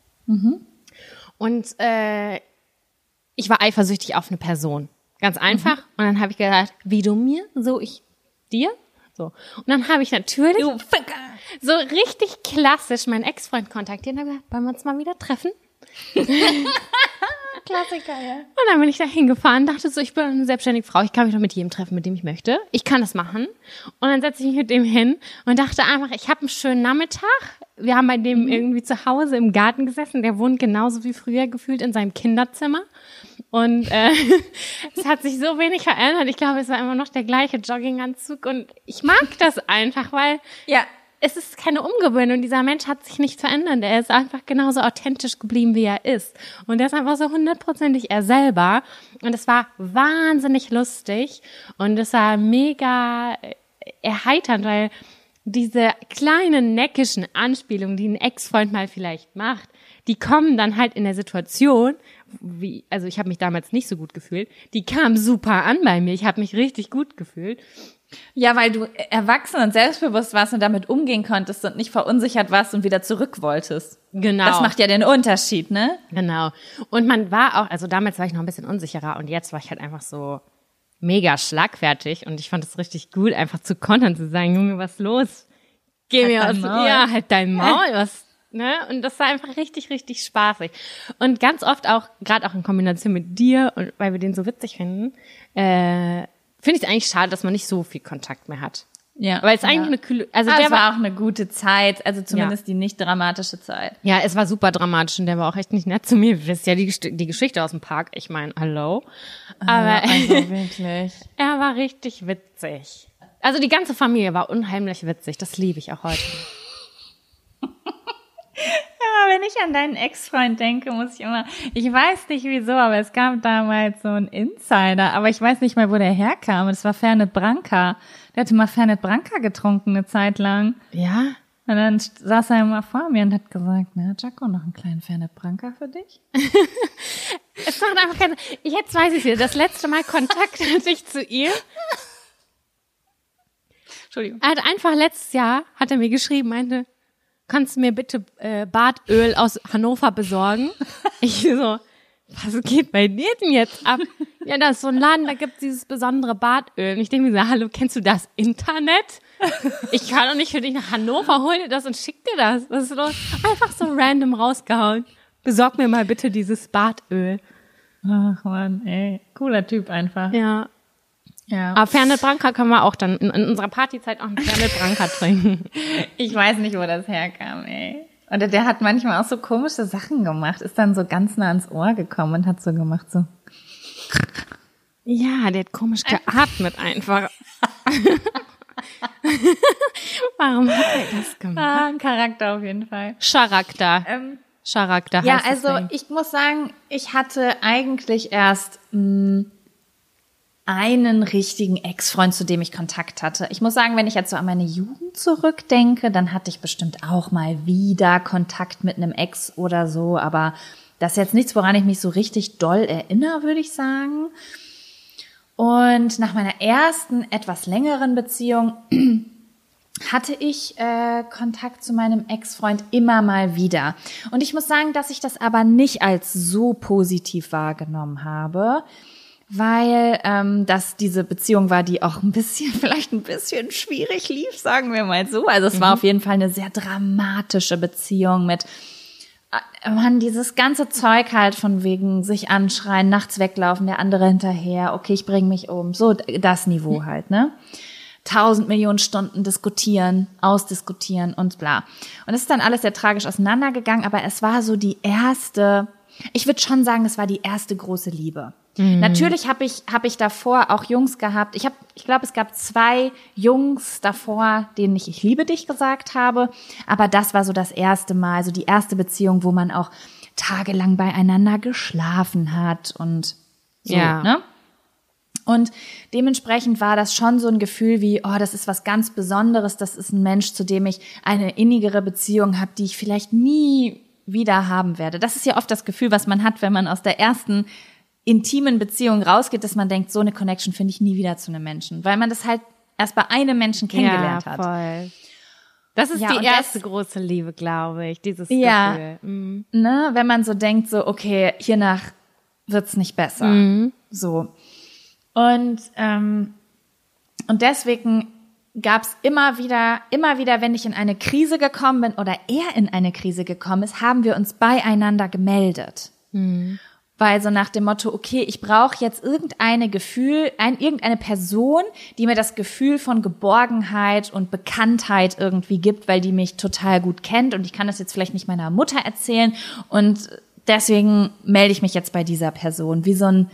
Und ich war eifersüchtig auf eine Person. Ganz einfach. Und dann habe ich gesagt, wie du mir, so ich dir. So. Und dann habe ich natürlich so richtig klassisch meinen Ex-Freund kontaktiert und habe gesagt, wollen wir uns mal wieder treffen? Klassiker, ja. Und dann bin ich da hingefahren, dachte so, ich bin eine selbstständige Frau, ich kann mich doch mit jedem treffen, mit dem ich möchte. Ich kann das machen. Und dann setze ich mich mit dem hin und dachte einfach, ich habe einen schönen Nachmittag. Wir haben bei dem irgendwie zu Hause im Garten gesessen. Der wohnt genauso wie früher gefühlt in seinem Kinderzimmer. Und es hat sich so wenig verändert. Ich glaube, es war immer noch der gleiche Jogginganzug. Und ich mag das einfach, weil es ist keine Umgewöhnung. Dieser Mensch hat sich nicht verändert. Er ist einfach genauso authentisch geblieben, wie er ist. Und er ist einfach so 100%ig er selber. Und es war wahnsinnig lustig. Und es war mega erheiternd, weil diese kleinen neckischen Anspielungen, die ein Ex-Freund mal vielleicht macht, die kommen dann halt in der Situation, also ich habe mich damals nicht so gut gefühlt, die kamen super an bei mir. Ich habe mich richtig gut gefühlt. Ja, weil du erwachsen und selbstbewusst warst und damit umgehen konntest und nicht verunsichert warst und wieder zurück wolltest. Genau. Das macht ja den Unterschied, ne? Genau. Und man war auch, also damals war ich noch ein bisschen unsicherer und jetzt war ich halt einfach so mega schlagfertig und ich fand es richtig gut, einfach zu kontern, zu sagen, Junge, was los? Geh mir aus, ja, halt dein Maul, was, ne? Und das war einfach richtig, richtig spaßig. Und ganz oft auch, gerade auch in Kombination mit dir und weil wir den so witzig finden, finde ich es eigentlich schade, dass man nicht so viel Kontakt mehr hat. Ja. Weil es eigentlich eine kühle, also der war auch eine gute Zeit, also zumindest die nicht dramatische Zeit. Ja, es war super dramatisch und der war auch echt nicht nett zu mir. Ihr wisst ja die Geschichte aus dem Park. Ich meine, hallo. Aber also wirklich. Er war richtig witzig. Also die ganze Familie war unheimlich witzig. Das liebe ich auch heute. Ja, wenn ich an deinen Ex-Freund denke, muss ich immer, ich weiß nicht wieso, aber es gab damals so einen Insider, aber ich weiß nicht mal, wo der herkam. Das war Fernet Branca. Der hatte mal Fernet Branca getrunken eine Zeit lang. Ja? Und dann saß er immer vor mir und hat gesagt, na, Jaco, noch einen kleinen Fernet Branca für dich? Es macht einfach keinen Sinn. Jetzt weiß ich wieder, das letzte Mal Kontakt hatte ich zu ihr. Entschuldigung. Er hat einfach letztes Jahr, hat er mir geschrieben, meinte, kannst du mir bitte Bartöl aus Hannover besorgen? Ich so, was geht bei dir denn jetzt ab? Ja, da ist so ein Laden, da gibt's dieses besondere Bartöl. Und ich denke mir so, hallo, kennst du das Internet? Ich kann doch nicht für dich nach Hannover, hol dir das und schick dir das. Was ist los? Einfach so random rausgehauen. Besorg mir mal bitte dieses Bartöl. Ach Mann, ey. Cooler Typ einfach. Ja. Ja. Aber Fernet Branca können wir auch dann in unserer Partyzeit auch einen Fernet Branca trinken. Ich weiß nicht, wo das herkam, ey. Oder der hat manchmal auch so komische Sachen gemacht, ist dann so ganz nah ans Ohr gekommen und hat so gemacht, so. Ja, der hat komisch geatmet einfach. Warum hat er das gemacht? Ah, ein Charakter auf jeden Fall. Charakter. Charakter Ja, heißt das also Ding. ich muss sagen, ich hatte eigentlich erst einen richtigen Ex-Freund, zu dem ich Kontakt hatte. Ich muss sagen, wenn ich jetzt so an meine Jugend zurückdenke, dann hatte ich bestimmt auch mal wieder Kontakt mit einem Ex oder so, aber das ist jetzt nichts, woran ich mich so richtig doll erinnere, würde ich sagen. Und nach meiner ersten, etwas längeren Beziehung hatte ich Kontakt zu meinem Ex-Freund immer mal wieder. Und ich muss sagen, dass ich das aber nicht als so positiv wahrgenommen habe, weil das diese Beziehung war, die auch vielleicht ein bisschen schwierig lief, sagen wir mal so. Also es war auf jeden Fall eine sehr dramatische Beziehung mit dieses ganze Zeug halt von wegen sich anschreien, nachts weglaufen, der andere hinterher, okay, ich bring mich um, so das Niveau halt, ne? 1000 Millionen Stunden diskutieren, ausdiskutieren und bla. Und es ist dann alles sehr tragisch auseinandergegangen, aber es war so die erste, ich würde schon sagen, es war die erste große Liebe. Natürlich hab ich davor auch Jungs gehabt. Ich glaube, es gab 2 Jungs davor, denen ich liebe dich gesagt habe. Aber das war so das erste Mal, so die erste Beziehung, wo man auch tagelang beieinander geschlafen hat und so, Ja. ne? Und dementsprechend war das schon so ein Gefühl wie, oh, das ist was ganz Besonderes. Das ist ein Mensch, zu dem ich eine innigere Beziehung habe, die ich vielleicht nie wieder haben werde. Das ist ja oft das Gefühl, was man hat, wenn man aus der ersten intimen Beziehung rausgeht, dass man denkt, so eine Connection finde ich nie wieder zu einem Menschen, weil man das halt erst bei einem Menschen kennengelernt hat. Voll. Das ist Ja, die und erste große Liebe, glaube ich, dieses Ja. Gefühl. Mhm. Ne, wenn man so denkt, so okay, hiernach wird's nicht besser. So. Und deswegen gab's immer wieder, wenn ich in eine Krise gekommen bin oder er in eine Krise gekommen ist, haben wir uns beieinander gemeldet. Weil so nach dem Motto, okay, ich brauche jetzt irgendeine Person, die mir das Gefühl von Geborgenheit und Bekanntheit irgendwie gibt, weil die mich total gut kennt und ich kann das jetzt vielleicht nicht meiner Mutter erzählen und deswegen melde ich mich jetzt bei dieser Person, wie so ein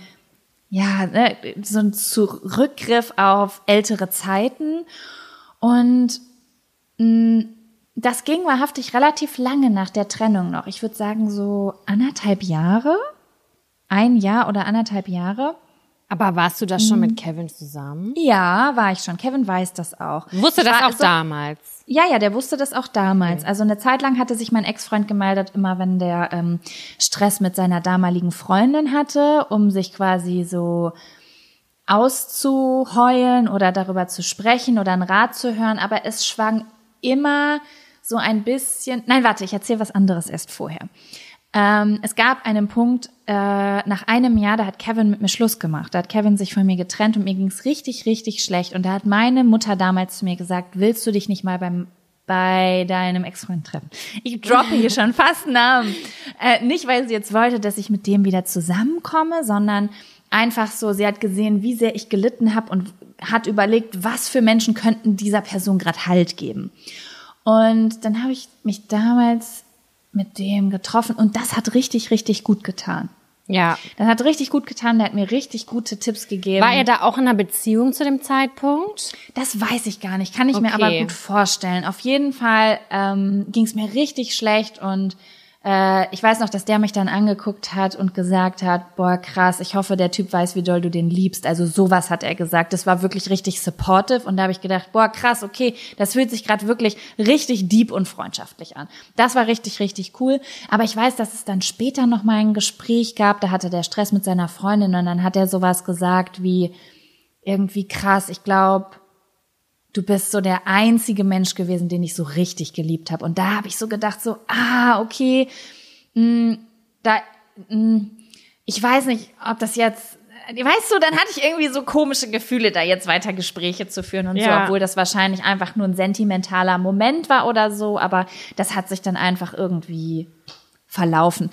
Zurückgriff auf ältere Zeiten. Und das ging wahrhaftig relativ lange nach der Trennung noch. Ich würde sagen so 1,5 Jahre. 1 Jahr oder 1,5 Jahre. Aber warst du da schon mit Kevin zusammen? Ja, war ich schon. Kevin weiß das auch. Wusste das auch damals? Ja, der wusste das auch damals. Also eine Zeit lang hatte sich mein Ex-Freund gemeldet, immer wenn der Stress mit seiner damaligen Freundin hatte, um sich quasi so auszuheulen oder darüber zu sprechen oder einen Rat zu hören. Aber es schwang immer so ein bisschen... Nein, warte, ich erzähle was anderes erst vorher. Es gab einen Punkt, nach einem Jahr, da hat Kevin mit mir Schluss gemacht. Da hat Kevin sich von mir getrennt und mir ging's richtig, richtig schlecht. Und da hat meine Mutter damals zu mir gesagt, willst du dich nicht mal bei deinem Ex-Freund treffen? Ich droppe hier schon fast Namen. Nicht, weil sie jetzt wollte, dass ich mit dem wieder zusammenkomme, sondern einfach so, sie hat gesehen, wie sehr ich gelitten habe und hat überlegt, was für Menschen könnten dieser Person gerade Halt geben. Und dann habe ich mich damals mit dem getroffen und das hat richtig, richtig gut getan. Ja. Das hat richtig gut getan, der hat mir richtig gute Tipps gegeben. War er da auch in einer Beziehung zu dem Zeitpunkt? Das weiß ich gar nicht, kann ich mir aber gut vorstellen. Auf jeden Fall ging es mir richtig schlecht und ich weiß noch, dass der mich dann angeguckt hat und gesagt hat, boah, krass, ich hoffe, der Typ weiß, wie doll du den liebst. Also sowas hat er gesagt. Das war wirklich richtig supportive und da habe ich gedacht, boah, krass, okay, das fühlt sich gerade wirklich richtig deep und freundschaftlich an. Das war richtig, richtig cool. Aber ich weiß, dass es dann später noch mal ein Gespräch gab, da hatte der Stress mit seiner Freundin und dann hat er sowas gesagt wie irgendwie krass, ich glaube, du bist so der einzige Mensch gewesen, den ich so richtig geliebt habe. Und da habe ich so gedacht, so, okay, ich weiß nicht, ob das jetzt, weißt du, dann hatte ich irgendwie so komische Gefühle, da jetzt weiter Gespräche zu führen und so, obwohl das wahrscheinlich einfach nur ein sentimentaler Moment war oder so, aber das hat sich dann einfach irgendwie verlaufen.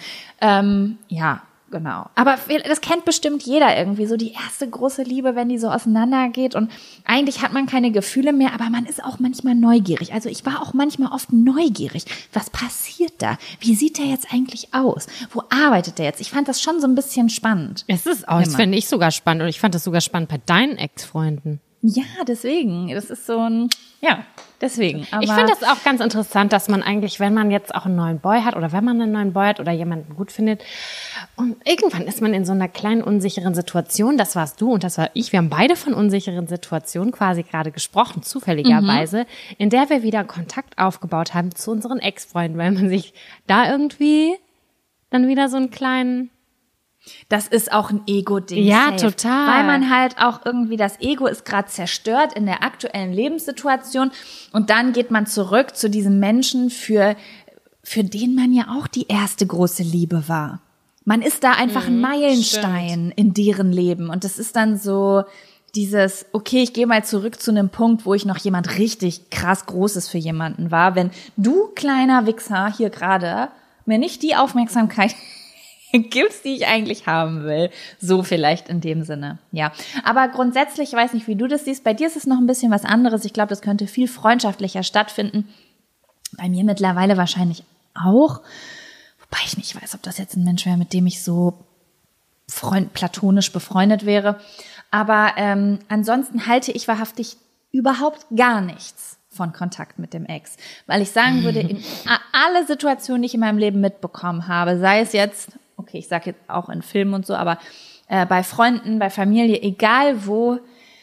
Ja, genau. Aber das kennt bestimmt jeder irgendwie, so die erste große Liebe, wenn die so auseinandergeht und eigentlich hat man keine Gefühle mehr, aber man ist auch manchmal neugierig. Also ich war auch manchmal oft neugierig. Was passiert da? Wie sieht der jetzt eigentlich aus? Wo arbeitet der jetzt? Ich fand das schon so ein bisschen spannend. Es ist auch, das finde ich sogar spannend und ich fand das sogar spannend bei deinen Ex-Freunden. Ja, deswegen. Das ist so ein, deswegen. Aber ich finde das auch ganz interessant, dass man eigentlich, wenn man jetzt auch einen neuen Boy hat oder wenn man einen neuen Boy hat oder jemanden gut findet und irgendwann ist man in so einer kleinen unsicheren Situation, das warst du und das war ich, wir haben beide von unsicheren Situationen quasi gerade gesprochen, zufälligerweise, in der wir wieder Kontakt aufgebaut haben zu unseren Ex-Freunden, weil man sich da irgendwie dann wieder so einen kleinen... Das ist auch ein Ego-Ding. Ja, safe. total. Weil man halt auch irgendwie, das Ego ist gerade zerstört in der aktuellen Lebenssituation und dann geht man zurück zu diesem Menschen, für den man ja auch die erste große Liebe war. Man ist da einfach ein Meilenstein in deren Leben und das ist dann so dieses, okay, ich gehe mal zurück zu einem Punkt, wo ich noch jemand richtig krass Großes für jemanden war. Wenn du, kleiner Wichser, hier gerade mir nicht die Aufmerksamkeit gibt's, die ich eigentlich haben will. So vielleicht in dem Sinne, ja. Aber grundsätzlich, ich weiß nicht, wie du das siehst, bei dir ist es noch ein bisschen was anderes. Ich glaube, das könnte viel freundschaftlicher stattfinden. Bei mir mittlerweile wahrscheinlich auch. Wobei ich nicht weiß, ob das jetzt ein Mensch wäre, mit dem ich so platonisch befreundet wäre. Aber ansonsten halte ich wahrhaftig überhaupt gar nichts von Kontakt mit dem Ex. Weil ich sagen würde, in alle Situationen, die ich in meinem Leben mitbekommen habe, sei es jetzt, okay, ich sage jetzt auch in Filmen und so, aber bei Freunden, bei Familie, egal wo,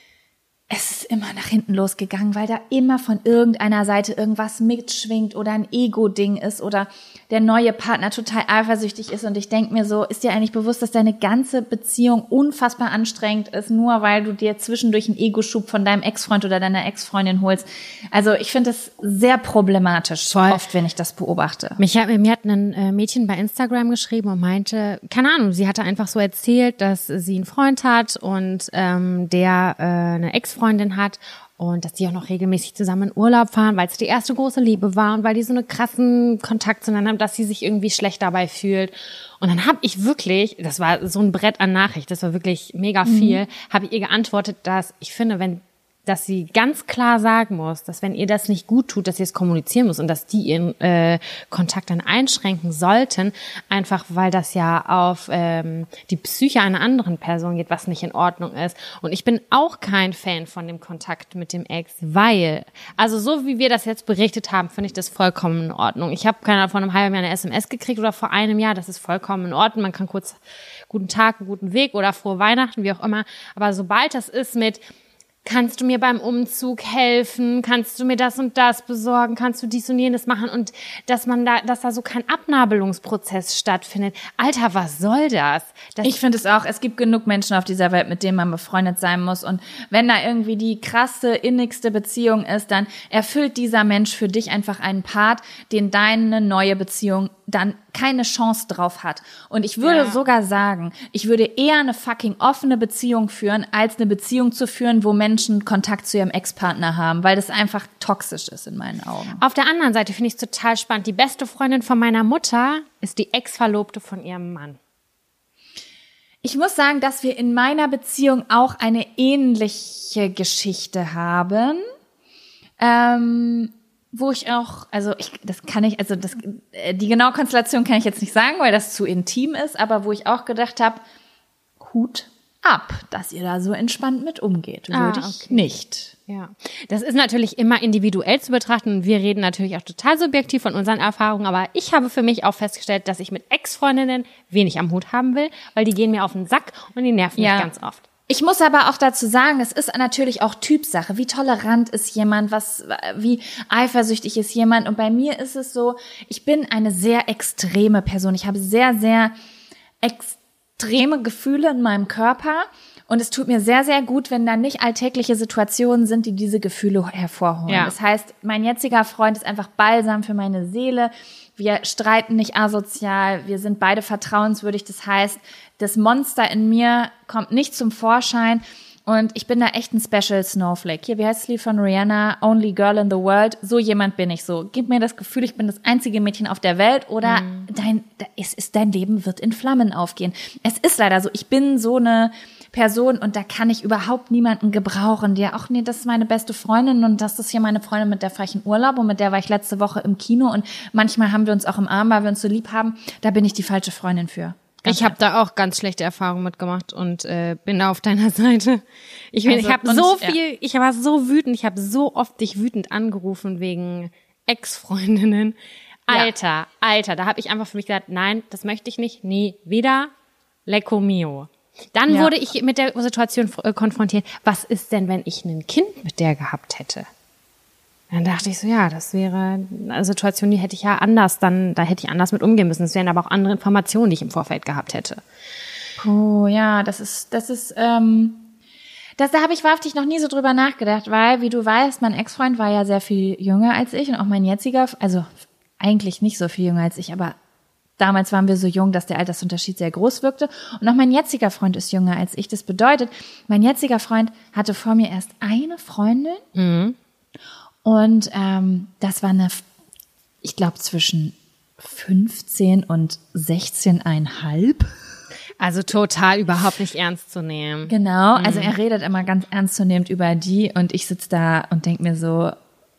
es ist immer nach hinten losgegangen, weil da immer von irgendeiner Seite irgendwas mitschwingt oder ein Ego-Ding ist oder der neue Partner total eifersüchtig ist und ich denke mir so, ist dir eigentlich bewusst, dass deine ganze Beziehung unfassbar anstrengend ist, nur weil du dir zwischendurch einen Ego-Schub von deinem Ex-Freund oder deiner Ex-Freundin holst. Also ich finde das sehr problematisch, oft, wenn ich das beobachte. Mir hat ein Mädchen bei Instagram geschrieben und meinte, keine Ahnung, sie hatte einfach so erzählt, dass sie einen Freund hat und der eine Ex-Freundin hat und dass die auch noch regelmäßig zusammen in Urlaub fahren, weil es die erste große Liebe war und weil die so einen krassen Kontakt zueinander haben, dass sie sich irgendwie schlecht dabei fühlt. Und dann habe ich wirklich, das war so ein Brett an Nachricht, das war wirklich mega viel, habe ich ihr geantwortet, dass ich finde, dass sie ganz klar sagen muss, dass wenn ihr das nicht gut tut, dass ihr es kommunizieren muss und dass die ihren Kontakt dann einschränken sollten, einfach weil das ja auf die Psyche einer anderen Person geht, was nicht in Ordnung ist. Und ich bin auch kein Fan von dem Kontakt mit dem Ex, weil, also so wie wir das jetzt berichtet haben, finde ich das vollkommen in Ordnung. Ich habe keine vor einem halben Jahr eine SMS gekriegt oder vor einem Jahr, das ist vollkommen in Ordnung. Man kann kurz guten Tag, guten Weg oder frohe Weihnachten, wie auch immer. Aber sobald das ist mit kannst du mir beim Umzug helfen? Kannst du mir das und das besorgen? Kannst du dies und jenes machen? Und dass da so kein Abnabelungsprozess stattfindet. Alter, was soll das? Ich finde es auch, es gibt genug Menschen auf dieser Welt, mit denen man befreundet sein muss. Und wenn da irgendwie die krasse, innigste Beziehung ist, dann erfüllt dieser Mensch für dich einfach einen Part, den deine neue Beziehung dann keine Chance drauf hat. Und ich würde sogar sagen, ich würde eher eine fucking offene Beziehung führen, als eine Beziehung zu führen, wo Menschen Kontakt zu ihrem Ex-Partner haben, weil das einfach toxisch ist in meinen Augen. Auf der anderen Seite finde ich es total spannend. Die beste Freundin von meiner Mutter ist die Ex-Verlobte von ihrem Mann. Ich muss sagen, dass wir in meiner Beziehung auch eine ähnliche Geschichte haben. Wo ich auch, die genaue Konstellation kann ich jetzt nicht sagen, weil das zu intim ist, aber wo ich auch gedacht habe, Hut ab, dass ihr da so entspannt mit umgeht. Würde ich nicht. Ja, das ist natürlich immer individuell zu betrachten und wir reden natürlich auch total subjektiv von unseren Erfahrungen, aber ich habe für mich auch festgestellt, dass ich mit Ex-Freundinnen wenig am Hut haben will, weil die gehen mir auf den Sack und die nerven mich ganz oft. Ich muss aber auch dazu sagen, es ist natürlich auch Typsache. Wie tolerant ist jemand, wie eifersüchtig ist jemand? Und bei mir ist es so, ich bin eine sehr extreme Person. Ich habe sehr, sehr extreme extreme Gefühle in meinem Körper. Und es tut mir sehr, sehr gut, wenn da nicht alltägliche Situationen sind, die diese Gefühle hervorholen. Ja. Das heißt, mein jetziger Freund ist einfach Balsam für meine Seele. Wir streiten nicht asozial, wir sind beide vertrauenswürdig. Das heißt, das Monster in mir kommt nicht zum Vorschein. Und ich bin da echt ein Special Snowflake. Hier, wie heißt das Lied von Rihanna? Only Girl in the World. So jemand bin ich so. Gib mir das Gefühl, ich bin das einzige Mädchen auf der Welt oder dein Leben wird in Flammen aufgehen. Es ist leider so. Ich bin so eine Person und da kann ich überhaupt niemanden gebrauchen, der, ach nee, das ist meine beste Freundin und das ist hier meine Freundin, mit der fahre ich in Urlaub und mit der war ich letzte Woche im Kino und manchmal haben wir uns auch im Arm, weil wir uns so lieb haben. Da bin ich die falsche Freundin für. Ich habe da auch ganz schlechte Erfahrungen mitgemacht und bin da auf deiner Seite. Ich war so wütend, ich habe so oft dich wütend angerufen wegen Ex-Freundinnen. Alter, da habe ich einfach für mich gesagt, nein, das möchte ich nicht, nee, wieder Lecco Mio. Dann wurde ich mit der Situation konfrontiert, was ist denn, wenn ich ein Kind mit der gehabt hätte? Dann dachte ich so, ja, das wäre eine Situation, die hätte ich ja anders da hätte ich anders mit umgehen müssen. Es wären aber auch andere Informationen, die ich im Vorfeld gehabt hätte. Oh, ja, da habe ich wahrhaftig noch nie so drüber nachgedacht, weil, wie du weißt, mein Ex-Freund war ja sehr viel jünger als ich und auch mein jetziger, also eigentlich nicht so viel jünger als ich, aber damals waren wir so jung, dass der Altersunterschied sehr groß wirkte. Und auch mein jetziger Freund ist jünger als ich. Das bedeutet, mein jetziger Freund hatte vor mir erst eine Freundin. Mhm. Und das war ich glaube, zwischen 15 und 16,5. Also total überhaupt nicht ernst zu nehmen. Genau, also er redet immer ganz ernstzunehmend über die und ich sitze da und denke mir so,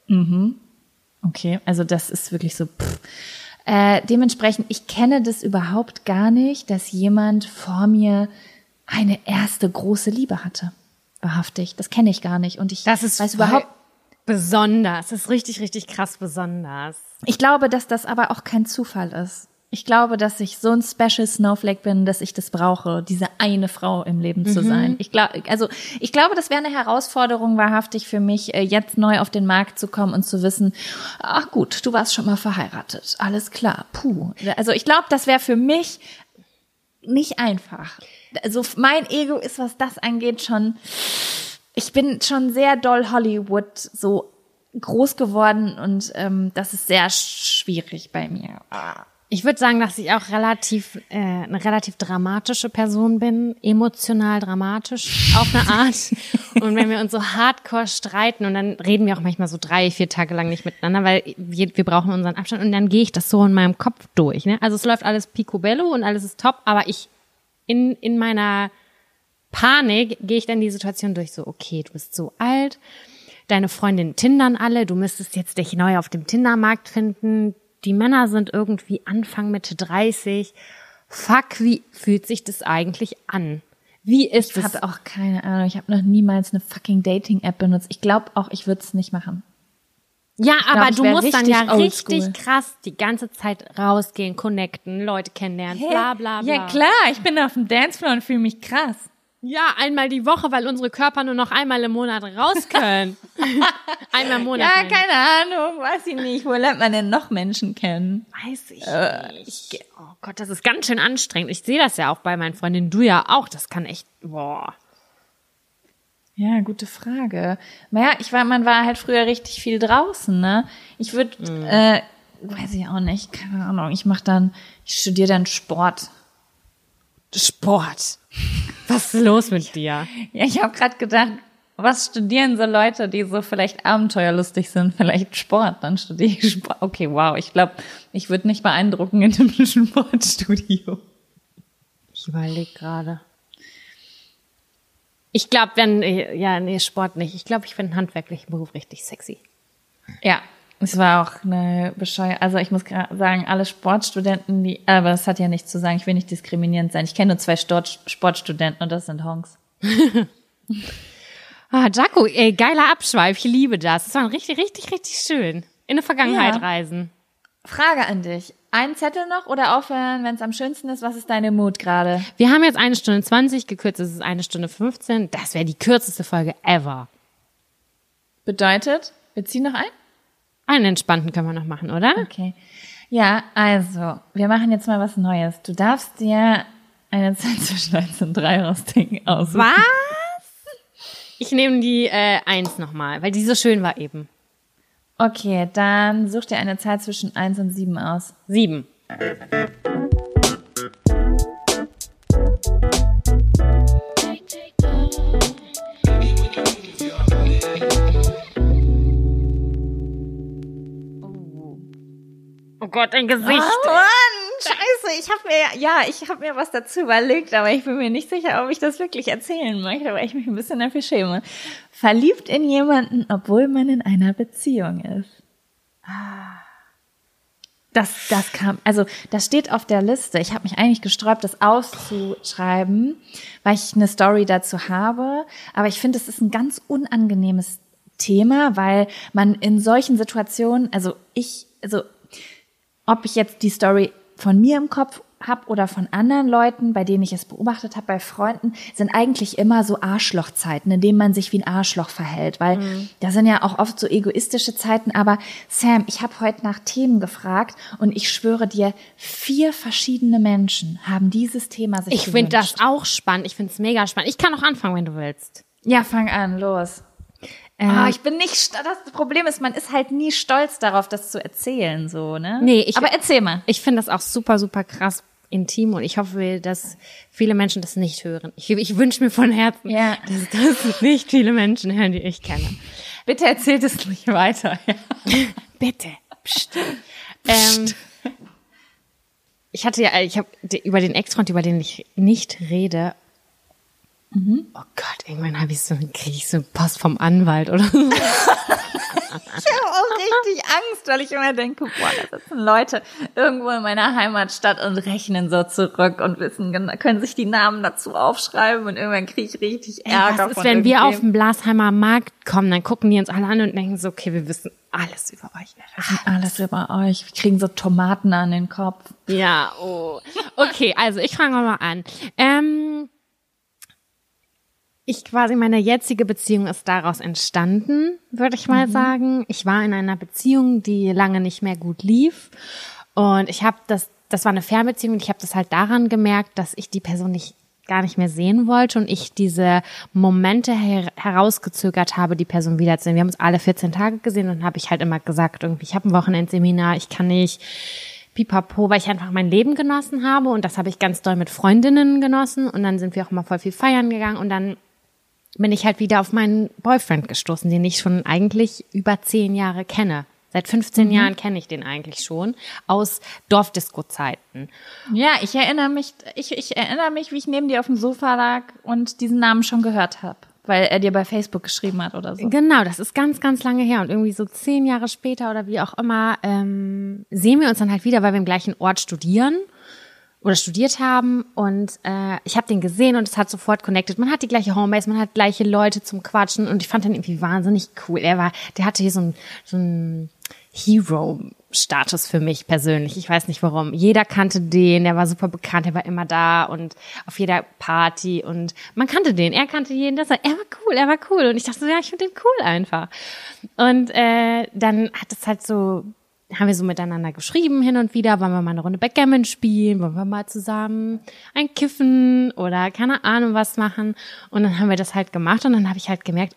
okay, also das ist wirklich so, dementsprechend, ich kenne das überhaupt gar nicht, dass jemand vor mir eine erste große Liebe hatte. Wahrhaftig, das kenne ich gar nicht. Und ich weiß überhaupt besonders. Das ist richtig, richtig krass besonders. Ich glaube, dass das aber auch kein Zufall ist. Ich glaube, dass ich so ein Special Snowflake bin, dass ich das brauche, diese eine Frau im Leben zu sein. Ich glaube, das wäre eine Herausforderung wahrhaftig für mich, jetzt neu auf den Markt zu kommen und zu wissen, ach gut, du warst schon mal verheiratet. Alles klar, puh. Also ich glaube, das wäre für mich nicht einfach. Also mein Ego ist, was das angeht, ich bin schon sehr doll Hollywood so groß geworden und das ist sehr schwierig bei mir. Ich würde sagen, dass ich auch eine relativ dramatische Person bin, emotional dramatisch auf eine Art. Und wenn wir uns so hardcore streiten und dann reden wir auch manchmal so 3-4 Tage lang nicht miteinander, weil wir brauchen unseren Abstand und dann gehe ich das so in meinem Kopf durch. Ne? Also es läuft alles picobello und alles ist top, aber ich in meiner Panik gehe ich dann die Situation durch, so okay, du bist so alt, deine Freundinnen tindern alle, du müsstest jetzt dich neu auf dem Tindermarkt finden, die Männer sind irgendwie Anfang Mitte 30, fuck, wie fühlt sich das eigentlich an? Wie ist es? Ich habe auch keine Ahnung, ich habe noch niemals eine fucking Dating-App benutzt. Ich glaube auch, ich würde es nicht machen. Ja, aber du musst dann ja richtig krass die ganze Zeit rausgehen, connecten, Leute kennenlernen, bla bla bla. Ja klar, ich bin auf dem Dancefloor und fühle mich krass. Ja, einmal die Woche, weil unsere Körper nur noch einmal im Monat raus können. Einmal im Monat. Ja, keine Ahnung, weiß ich nicht. Wo lernt man denn noch Menschen kennen? Weiß ich nicht. Oh Gott, das ist ganz schön anstrengend. Ich sehe das ja auch bei meinen Freundinnen. Du ja auch. Das kann echt, boah. Ja, gute Frage. Naja, man war halt früher richtig viel draußen, ne? Ich würde, weiß ich auch nicht, keine Ahnung. Ich studiere dann Sport. Sport. Was ist los mit dir? Ja, ich habe gerade gedacht, was studieren so Leute, die so vielleicht abenteuerlustig sind? Vielleicht Sport, dann studiere ich Sport. Okay, wow, ich glaube, ich würde nicht beeindrucken in einem Sportstudio. Ich überlege gerade. Ich glaube, Sport nicht. Ich glaube, ich finde einen handwerklichen Beruf richtig sexy. Ja, es war auch eine also ich muss sagen, alle Sportstudenten, aber das hat ja nichts zu sagen, ich will nicht diskriminierend sein. Ich kenne nur 2 Sportstudenten und das sind Honks. Jaco, geiler Abschweif, ich liebe das. Das war richtig, richtig, richtig schön. In der Vergangenheit reisen. Frage an dich. Einen Zettel noch oder aufhören, wenn es am schönsten ist? Was ist deine Mood gerade? Wir haben jetzt 1 Stunde 20, gekürzt ist es 1 Stunde 15. Das wäre die kürzeste Folge ever. Bedeutet, wir ziehen noch ein? Einen entspannten können wir noch machen, oder? Okay. Ja, also, wir machen jetzt mal was Neues. Du darfst dir eine Zeit zwischen 1 und 3 rausdenken aus. Was? Ich nehme die 1 nochmal, weil die so schön war eben. Okay, dann such dir eine Zahl zwischen 1 und 7 aus. 7. Oh Gott, ein Gesicht. Oh Mann, scheiße, ich habe mir was dazu überlegt, aber ich bin mir nicht sicher, ob ich das wirklich erzählen möchte, weil ich mich ein bisschen dafür schäme. Verliebt in jemanden, obwohl man in einer Beziehung ist. Das kam, also das steht auf der Liste. Ich habe mich eigentlich gesträubt, das auszuschreiben, weil ich eine Story dazu habe. Aber ich finde, es ist ein ganz unangenehmes Thema, weil man in solchen Situationen, ob ich jetzt die Story von mir im Kopf habe oder von anderen Leuten, bei denen ich es beobachtet habe, bei Freunden, sind eigentlich immer so Arschlochzeiten, in denen man sich wie ein Arschloch verhält, weil da sind ja auch oft so egoistische Zeiten. Aber Sam, ich habe heute nach Themen gefragt und ich schwöre dir, 4 verschiedene Menschen haben dieses Thema sich gewünscht. Ich finde das auch spannend. Ich finde es mega spannend. Ich kann auch anfangen, wenn du willst. Ja, fang an, los. Ich bin nicht, das Problem ist, man ist halt nie stolz darauf, das zu erzählen, so, ne? Nee, aber erzähl mal. Ich finde das auch super, super krass intim und ich hoffe, dass viele Menschen das nicht hören. Ich wünsche mir von Herzen, dass das nicht viele Menschen hören, die ich kenne. Bitte erzählt es nicht weiter. Ja. Bitte. Psst. Ich habe über den Ex-Freund, über den ich nicht rede. Oh Gott, irgendwann kriege ich so Post vom Anwalt oder so. Ich habe auch richtig Angst, weil ich immer denke, boah, da sitzen Leute irgendwo in meiner Heimatstadt und rechnen so zurück und können sich die Namen dazu aufschreiben und irgendwann kriege ich richtig Ärger. Was ist, wenn wir auf den Blasheimer Markt kommen, dann gucken die uns alle an und denken so, okay, wir wissen alles über euch. Alles über euch. Wir kriegen so Tomaten an den Kopf. Ja, oh. Okay, also ich fange mal an. Meine jetzige Beziehung ist daraus entstanden, würde ich mal sagen. Ich war in einer Beziehung, die lange nicht mehr gut lief. Und ich habe das war eine Fernbeziehung und ich habe das halt daran gemerkt, dass ich die Person gar nicht mehr sehen wollte und ich diese Momente herausgezögert habe, die Person wiederzusehen. Wir haben uns alle 14 Tage gesehen und dann habe ich halt immer gesagt, irgendwie, ich habe ein Wochenendseminar, ich kann nicht, pipapo, weil ich einfach mein Leben genossen habe und das habe ich ganz doll mit Freundinnen genossen und dann sind wir auch immer voll viel feiern gegangen und dann bin ich halt wieder auf meinen Boyfriend gestoßen, den ich schon eigentlich über 10 Jahre kenne. Seit 15 Jahren kenne ich den eigentlich schon aus Dorfdisco-Zeiten. Ja, ich erinnere mich, wie ich neben dir auf dem Sofa lag und diesen Namen schon gehört habe, weil er dir bei Facebook geschrieben hat oder so. Genau, das ist ganz, ganz lange her und irgendwie so 10 Jahre später oder wie auch immer sehen wir uns dann halt wieder, weil wir im gleichen Ort studieren oder studiert haben und ich habe den gesehen und es hat sofort connected. Man hat die gleiche Homebase, man hat gleiche Leute zum Quatschen und ich fand den irgendwie wahnsinnig cool. Der hatte hier so ein Hero-Status für mich persönlich. Ich weiß nicht warum. Jeder kannte den, der war super bekannt, der war immer da und auf jeder Party und man kannte den, er kannte jeden, er war cool und ich dachte so, ja, ich finde den cool einfach. Und dann hat es halt so, haben wir so miteinander geschrieben hin und wieder, wollen wir mal eine Runde Backgammon spielen, wollen wir mal zusammen ein Kiffen oder keine Ahnung was machen und dann haben wir das halt gemacht und dann habe ich halt gemerkt,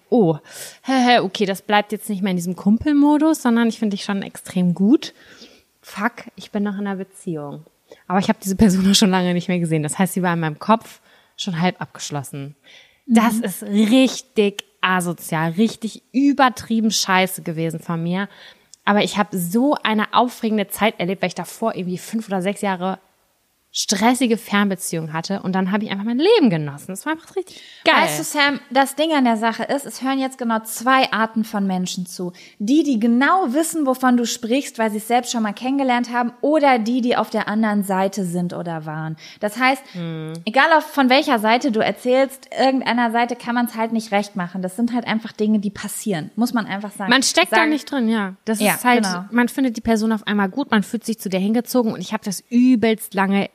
okay, das bleibt jetzt nicht mehr in diesem Kumpelmodus, sondern ich finde dich schon extrem gut. Fuck, ich bin noch in einer Beziehung. Aber ich habe diese Person schon lange nicht mehr gesehen, das heißt, sie war in meinem Kopf schon halb abgeschlossen. Das ist richtig asozial, richtig übertrieben scheiße gewesen von mir. Aber ich habe so eine aufregende Zeit erlebt, weil ich davor irgendwie 5 oder 6 Jahre stressige Fernbeziehung hatte und dann habe ich einfach mein Leben genossen. Das war einfach richtig geil. Weißt du, Sam, das Ding an der Sache ist, es hören jetzt genau 2 Arten von Menschen zu. Die genau wissen, wovon du sprichst, weil sie es selbst schon mal kennengelernt haben oder die auf der anderen Seite sind oder waren. Das heißt, egal von welcher Seite du erzählst, irgendeiner Seite kann man es halt nicht recht machen. Das sind halt einfach Dinge, die passieren, muss man einfach sagen. Man steckt da nicht drin, ja. Das ist halt, genau. Man findet die Person auf einmal gut, man fühlt sich zu der hingezogen und ich habe das übelst lange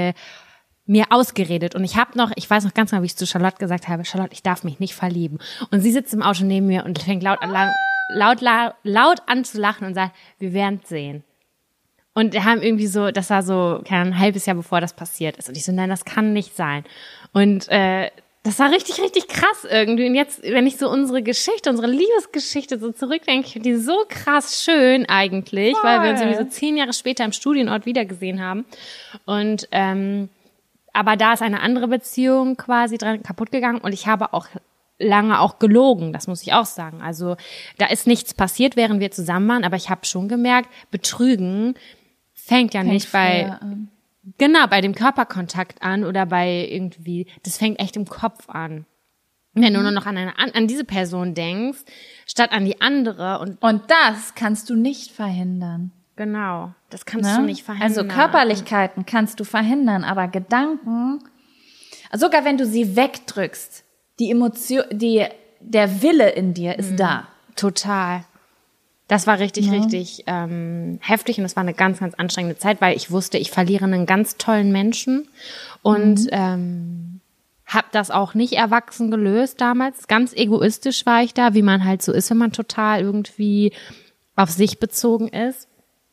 mir ausgeredet und ich weiß noch ganz genau, wie ich zu Charlotte gesagt habe, Charlotte, ich darf mich nicht verlieben. Und sie sitzt im Auto neben mir und fängt laut an zu lachen und sagt, wir werden es sehen. Und wir haben irgendwie so, das war so, keine Ahnung, ein halbes Jahr bevor das passiert ist. Und ich so, nein, das kann nicht sein. Und das war richtig, richtig krass irgendwie. Und jetzt, wenn ich so unsere Liebesgeschichte so zurückdenke, ich finde die so krass schön eigentlich, weil wir uns irgendwie so 10 Jahre später im Studienort wiedergesehen haben. Und aber da ist eine andere Beziehung quasi dran kaputt gegangen. Und ich habe auch lange auch gelogen, das muss ich auch sagen. Also da ist nichts passiert, während wir zusammen waren, aber ich habe schon gemerkt, Betrügen fängt nicht bei dem Körperkontakt an oder bei irgendwie, das fängt echt im Kopf an. Wenn du nur noch an diese Person denkst, statt an die andere. Und das kannst du nicht verhindern. Genau, das kannst du nicht verhindern. Also Körperlichkeiten kannst du verhindern, aber Gedanken, sogar wenn du sie wegdrückst, die Emotion, der Wille in dir ist da. Total. Das war richtig, richtig heftig und das war eine ganz, ganz anstrengende Zeit, weil ich wusste, ich verliere einen ganz tollen Menschen und habe das auch nicht erwachsen gelöst damals. Ganz egoistisch war ich da, wie man halt so ist, wenn man total irgendwie auf sich bezogen ist.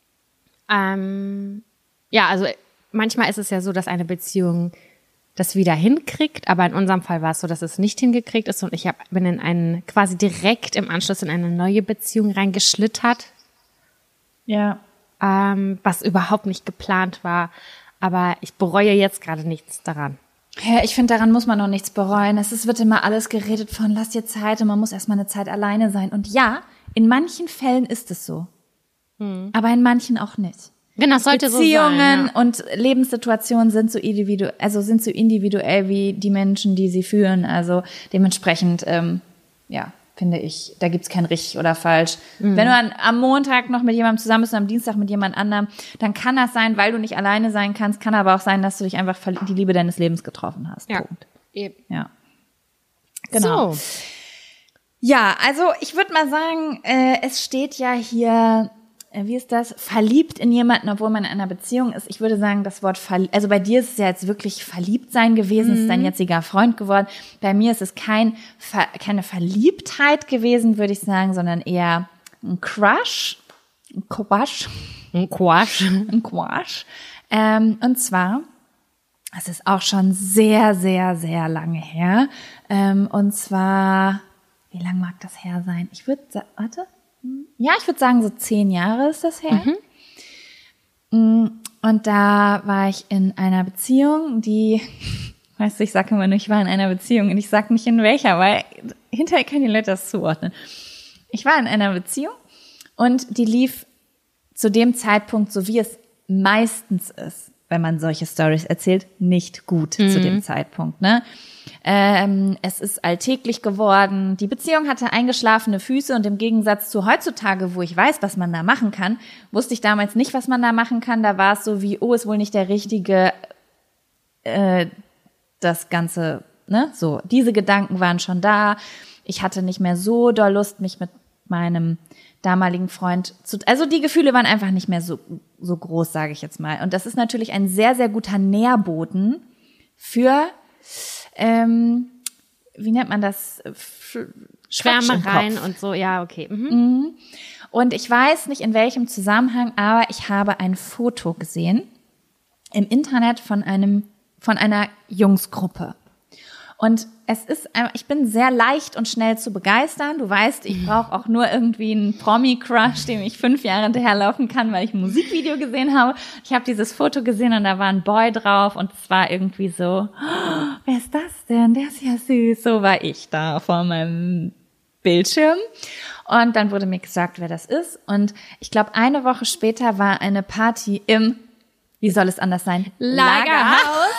Also manchmal ist es ja so, dass eine Beziehung das wieder hinkriegt, aber in unserem Fall war es so, dass es nicht hingekriegt ist und ich bin quasi direkt im Anschluss in eine neue Beziehung reingeschlittert. Ja. Was überhaupt nicht geplant war, aber ich bereue jetzt gerade nichts daran. Ja, ich finde, daran muss man noch nichts bereuen. Wird immer alles geredet von, lass dir Zeit und man muss erstmal eine Zeit alleine sein. Und ja, in manchen Fällen ist es so. Aber in manchen auch nicht. Genau, sollte so sein. Beziehungen und Lebenssituationen sind so individuell wie die Menschen, die sie führen. Also dementsprechend, finde ich, da gibt's kein richtig oder falsch. Wenn du am Montag noch mit jemandem zusammen bist und am Dienstag mit jemand anderem, dann kann das sein, weil du nicht alleine sein kannst, kann aber auch sein, dass du dich einfach die Liebe deines Lebens getroffen hast. Ja. Punkt. Eben. Ja. Genau. So. Ja, also ich würde mal sagen, es steht ja hier, wie ist das? Verliebt in jemanden, obwohl man in einer Beziehung ist. Ich würde sagen, das Wort also bei dir ist es ja jetzt wirklich verliebt sein gewesen, ist dein jetziger Freund geworden. Bei mir ist es keine Verliebtheit gewesen, würde ich sagen, sondern eher ein Crush. Ein Quash. Und zwar, es ist auch schon sehr, sehr, sehr lange her. Und zwar, wie lang mag das her sein? Ich würde sagen, so 10 Jahre ist das her. Und da war ich in einer Beziehung, ich sage immer nur, ich war in einer Beziehung und ich sage nicht in welcher, weil hinterher können die Leute das zuordnen. Ich war in einer Beziehung und die lief zu dem Zeitpunkt, so wie es meistens ist, wenn man solche Storys erzählt, nicht gut zu dem Zeitpunkt, ne? Es ist alltäglich geworden. Die Beziehung hatte eingeschlafene Füße und im Gegensatz zu heutzutage, wo ich weiß, was man da machen kann, wusste ich damals nicht, was man da machen kann. Da war es so wie, ist wohl nicht der richtige, das Ganze, ne? So, diese Gedanken waren schon da. Ich hatte nicht mehr so doll Lust, mich mit meinem damaligen Freund also die Gefühle waren einfach nicht mehr so groß, sage ich jetzt mal. Und das ist natürlich ein sehr, sehr guter Nährboden für wie nennt man das? Schwärmereien und so, ja, okay. Und ich weiß nicht, in welchem Zusammenhang, aber ich habe ein Foto gesehen im Internet von einer Jungsgruppe. Und ich bin sehr leicht und schnell zu begeistern. Du weißt, ich brauche auch nur irgendwie einen Promi-Crush, dem ich 5 Jahre hinterherlaufen kann, weil ich ein Musikvideo gesehen habe. Ich habe dieses Foto gesehen und da war ein Boy drauf und es war irgendwie so, wer ist das denn? Der ist ja süß. So war ich da vor meinem Bildschirm. Und dann wurde mir gesagt, wer das ist. Und ich glaube, eine Woche später war eine Party im, wie soll es anders sein? Lagerhaus.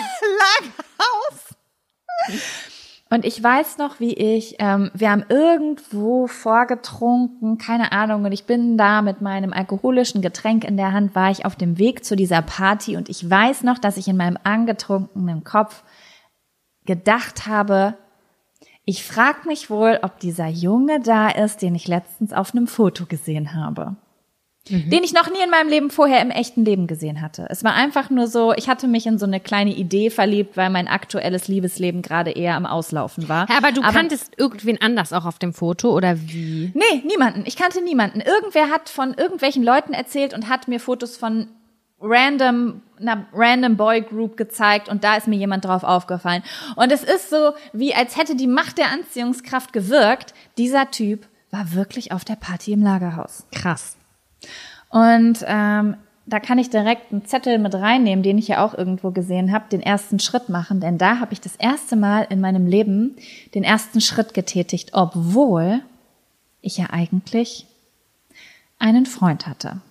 Und ich weiß noch, wie wir haben irgendwo vorgetrunken, keine Ahnung, und ich bin da mit meinem alkoholischen Getränk in der Hand, war ich auf dem Weg zu dieser Party und ich weiß noch, dass ich in meinem angetrunkenen Kopf gedacht habe, ich frage mich wohl, ob dieser Junge da ist, den ich letztens auf einem Foto gesehen habe. den ich noch nie in meinem Leben vorher im echten Leben gesehen hatte. Es war einfach nur so, ich hatte mich in so eine kleine Idee verliebt, weil mein aktuelles Liebesleben gerade eher am Auslaufen war. Ja, aber du kanntest irgendwen anders auch auf dem Foto, oder wie? Nee, niemanden. Ich kannte niemanden. Irgendwer hat von irgendwelchen Leuten erzählt und hat mir Fotos von einer random Boy Group gezeigt und da ist mir jemand drauf aufgefallen. Und es ist so, wie als hätte die Macht der Anziehungskraft gewirkt. Dieser Typ war wirklich auf der Party im Lagerhaus. Krass. Und da kann ich direkt einen Zettel mit reinnehmen, den ich ja auch irgendwo gesehen habe, den ersten Schritt machen. Denn da habe ich das erste Mal in meinem Leben den ersten Schritt getätigt, obwohl ich ja eigentlich einen Freund hatte.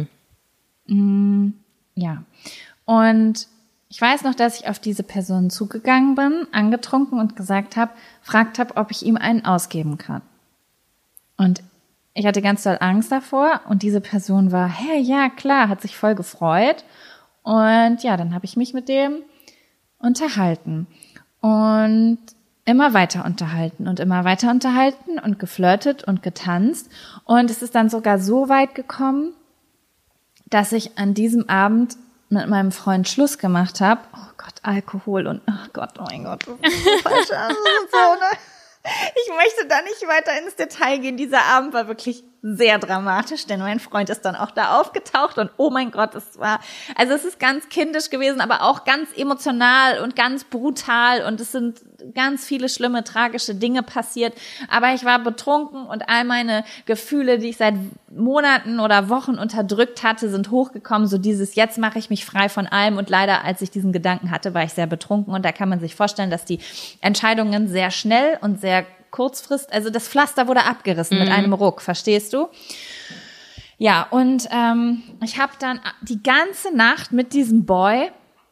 Ja. Und ich weiß noch, dass ich auf diese Person zugegangen bin, angetrunken und gefragt habe, ob ich ihm einen ausgeben kann. Und ich hatte ganz doll Angst davor und diese Person war, hey, ja, klar, hat sich voll gefreut. Und ja, dann habe ich mich mit dem unterhalten und immer weiter unterhalten und geflirtet und getanzt. Und es ist dann sogar so weit gekommen, dass ich an diesem Abend mit meinem Freund Schluss gemacht habe. Oh Gott, Alkohol und oh mein Gott, das ist so falsch. Ich möchte da nicht weiter ins Detail gehen. Dieser Abend war wirklich sehr dramatisch, denn mein Freund ist dann auch da aufgetaucht und oh mein Gott, es ist ganz kindisch gewesen, aber auch ganz emotional und ganz brutal und es sind ganz viele schlimme, tragische Dinge passiert. Aber ich war betrunken und all meine Gefühle, die ich seit Monaten oder Wochen unterdrückt hatte, sind hochgekommen. So dieses, jetzt mache ich mich frei von allem. Und leider, als ich diesen Gedanken hatte, war ich sehr betrunken. Und da kann man sich vorstellen, dass die Entscheidungen sehr schnell und sehr kurzfristig, also das Pflaster wurde abgerissen mit einem Ruck, verstehst du? Ja, und ich habe dann die ganze Nacht mit diesem Boy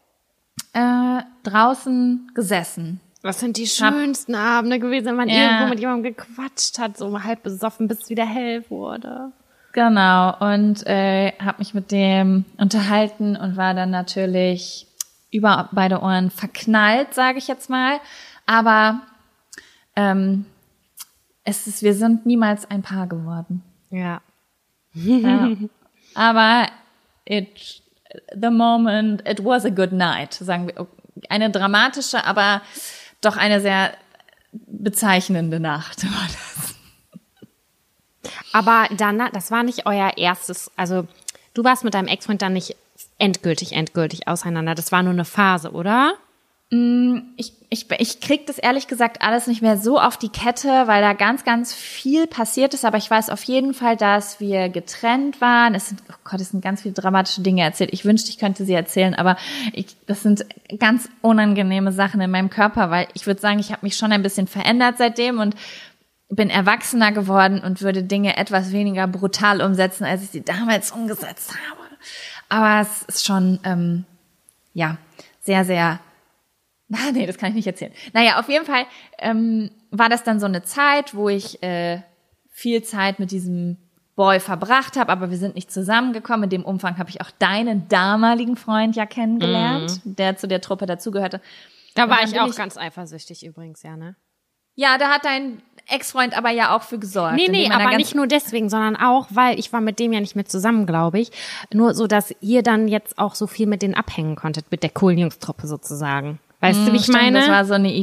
draußen gesessen. Was sind die schönsten Abende gewesen, wenn man irgendwo mit jemandem gequatscht hat, so halb besoffen, bis es wieder hell wurde. Genau, und habe mich mit dem unterhalten und war dann natürlich über beide Ohren verknallt, sage ich jetzt mal. Aber wir sind niemals ein Paar geworden. Ja. Aber the moment, it was a good night, sagen wir. Eine dramatische, aber doch eine sehr bezeichnende Nacht war das. Aber dann, das war nicht euer erstes, also du warst mit deinem Ex-Freund dann nicht endgültig auseinander. Das war nur eine Phase, oder? Ich krieg das ehrlich gesagt alles nicht mehr so auf die Kette, weil da ganz, ganz viel passiert ist. Aber ich weiß auf jeden Fall, dass wir getrennt waren. Es sind ganz viele dramatische Dinge erzählt. Ich wünschte, ich könnte sie erzählen, aber das sind ganz unangenehme Sachen in meinem Körper, weil ich würde sagen, ich habe mich schon ein bisschen verändert seitdem und bin erwachsener geworden und würde Dinge etwas weniger brutal umsetzen, als ich sie damals umgesetzt habe. Aber es ist schon, sehr, sehr... Nee, das kann ich nicht erzählen. Naja, auf jeden Fall war das dann so eine Zeit, wo ich viel Zeit mit diesem Boy verbracht habe, aber wir sind nicht zusammengekommen. In dem Umfang habe ich auch deinen damaligen Freund ja kennengelernt, der zu der Truppe dazugehörte. Da war ich auch ganz eifersüchtig übrigens, ja, ne? Ja, da hat dein Ex-Freund aber ja auch für gesorgt. Nee, aber nicht nur deswegen, sondern auch, weil ich war mit dem ja nicht mehr zusammen, glaube ich. Nur so, dass ihr dann jetzt auch so viel mit denen abhängen konntet, mit der Kohlenjungstruppe sozusagen. Weißt du, wie ich meine? Das war so eine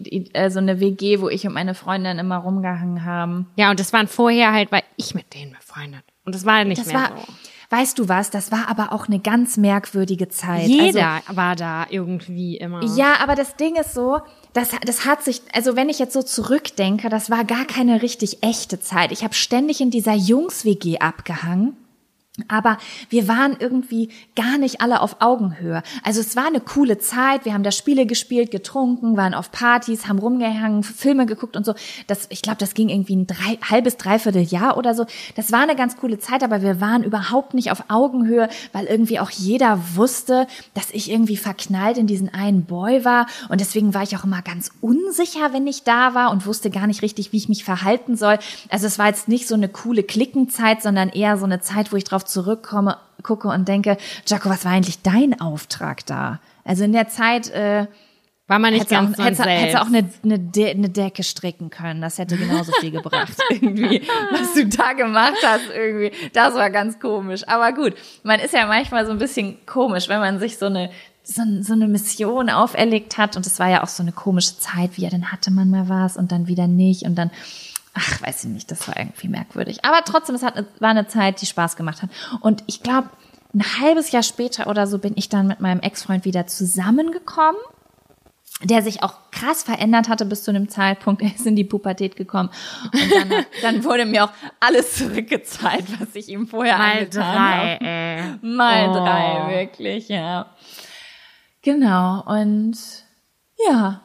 WG, wo ich und meine Freundin immer rumgehangen haben. Ja, und das waren vorher halt, weil ich mit denen befreundet. Und das war nicht mehr so. Weißt du was, das war aber auch eine ganz merkwürdige Zeit. Jeder war da irgendwie immer. Ja, aber das Ding ist so, das hat sich, also wenn ich jetzt so zurückdenke, das war gar keine richtig echte Zeit. Ich habe ständig in dieser Jungs-WG abgehangen. Aber wir waren irgendwie gar nicht alle auf Augenhöhe. Also es war eine coole Zeit. Wir haben da Spiele gespielt, getrunken, waren auf Partys, haben rumgehangen, Filme geguckt und so. Ich glaube, das ging irgendwie ein halbes, dreiviertel Jahr oder so. Das war eine ganz coole Zeit, aber wir waren überhaupt nicht auf Augenhöhe, weil irgendwie auch jeder wusste, dass ich irgendwie verknallt in diesen einen Boy war. Und deswegen war ich auch immer ganz unsicher, wenn ich da war und wusste gar nicht richtig, wie ich mich verhalten soll. Also es war jetzt nicht so eine coole Klickenzeit, sondern eher so eine Zeit, wo ich drauf gucke und denke, Jaco, was war eigentlich dein Auftrag da? Also in der Zeit War man nicht ganz so selbst. Hättest auch eine Decke stricken können. Das hätte genauso viel gebracht. Irgendwie, was du da gemacht hast, irgendwie. Das war ganz komisch. Aber gut, man ist ja manchmal so ein bisschen komisch, wenn man sich so eine Mission auferlegt hat. Und es war ja auch so eine komische Zeit, wie ja, dann hatte man mal was und dann wieder nicht. Und dann, weiß ich nicht, das war irgendwie merkwürdig. Aber trotzdem, war eine Zeit, die Spaß gemacht hat. Und ich glaube, ein halbes Jahr später oder so bin ich dann mit meinem Ex-Freund wieder zusammengekommen, der sich auch krass verändert hatte bis zu einem Zeitpunkt. Er ist in die Pubertät gekommen und dann wurde mir auch alles zurückgezahlt, was ich ihm vorher angetan habe. Mal 3, wirklich, ja. Genau, und ja.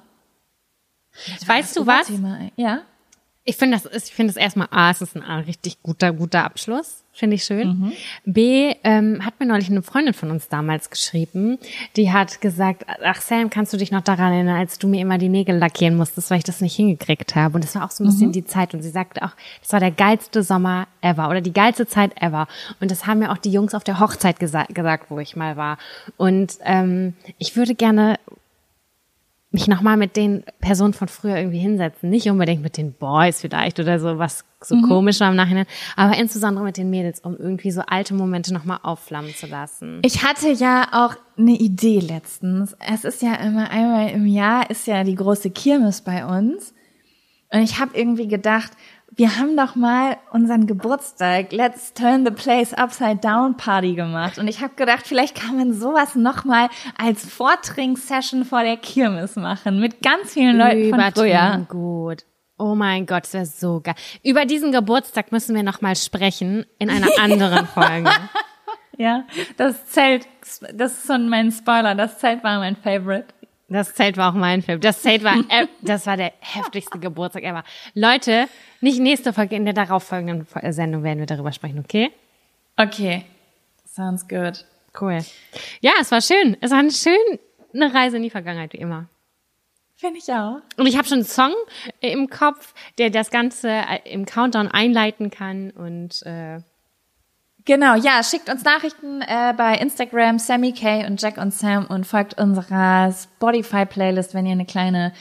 Weißt du was? Ja. Ich finde das erstmal, es ist ein richtig guter Abschluss. Finde ich schön. B, hat mir neulich eine Freundin von uns damals geschrieben, die hat gesagt, ach Sam, kannst du dich noch daran erinnern, als du mir immer die Nägel lackieren musstest, weil ich das nicht hingekriegt habe. Und das war auch so ein bisschen die Zeit. Und sie sagte auch, das war der geilste Sommer ever oder die geilste Zeit ever. Und das haben mir auch die Jungs auf der Hochzeit gesagt, wo ich mal war. Und ich würde gerne mich nochmal mit den Personen von früher irgendwie hinsetzen. Nicht unbedingt mit den Boys vielleicht oder so, was so komisch war im Nachhinein, aber insbesondere mit den Mädels, um irgendwie so alte Momente nochmal aufflammen zu lassen. Ich hatte ja auch eine Idee letztens. Es ist ja immer einmal im Jahr ist ja die große Kirmes bei uns. Und ich habe irgendwie gedacht, wir haben doch mal unseren Geburtstag Let's Turn the Place Upside Down Party gemacht. Und ich habe gedacht, vielleicht kann man sowas nochmal als Vortrinksession vor der Kirmes machen. Mit ganz vielen Leuten von früher. Gut. Oh mein Gott, das wäre so geil. Über diesen Geburtstag müssen wir nochmal sprechen in einer anderen Folge. Ja, das Zelt, das ist so mein Spoiler, das Zelt war mein Favorite. Das Zelt war auch mein Film. Das war der heftigste Geburtstag ever. Leute, nicht nächste Folge, in der darauffolgenden Sendung werden wir darüber sprechen, okay? Okay. Sounds good. Cool. Ja, es war schön. Es war eine Reise in die Vergangenheit, wie immer. Finde ich auch. Und ich habe schon einen Song im Kopf, der das Ganze im Countdown einleiten kann und Genau, ja, schickt uns Nachrichten bei Instagram, Sammy K und Jack und Sam und folgt unserer Spotify-Playlist, wenn ihr eine kleine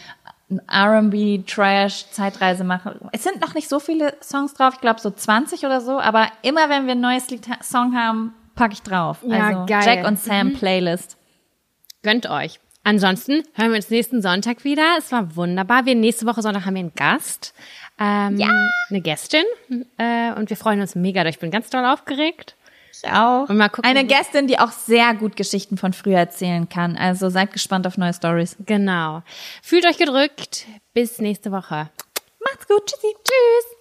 R&B-Trash-Zeitreise macht. Es sind noch nicht so viele Songs drauf, ich glaube so 20 oder so, aber immer wenn wir ein neues Song haben, packe ich drauf. Ja, also geil. Jack und Sam Playlist. Gönnt euch. Ansonsten hören wir uns nächsten Sonntag wieder. Es war wunderbar. Nächste Woche Sonntag haben wir einen Gast. Eine Gästin. Und wir freuen uns mega. Ich bin ganz doll aufgeregt. Ich auch. Und mal gucken, eine Gästin, die auch sehr gut Geschichten von früher erzählen kann. Also seid gespannt auf neue Stories. Genau. Fühlt euch gedrückt. Bis nächste Woche. Macht's gut. Tschüssi. Tschüss.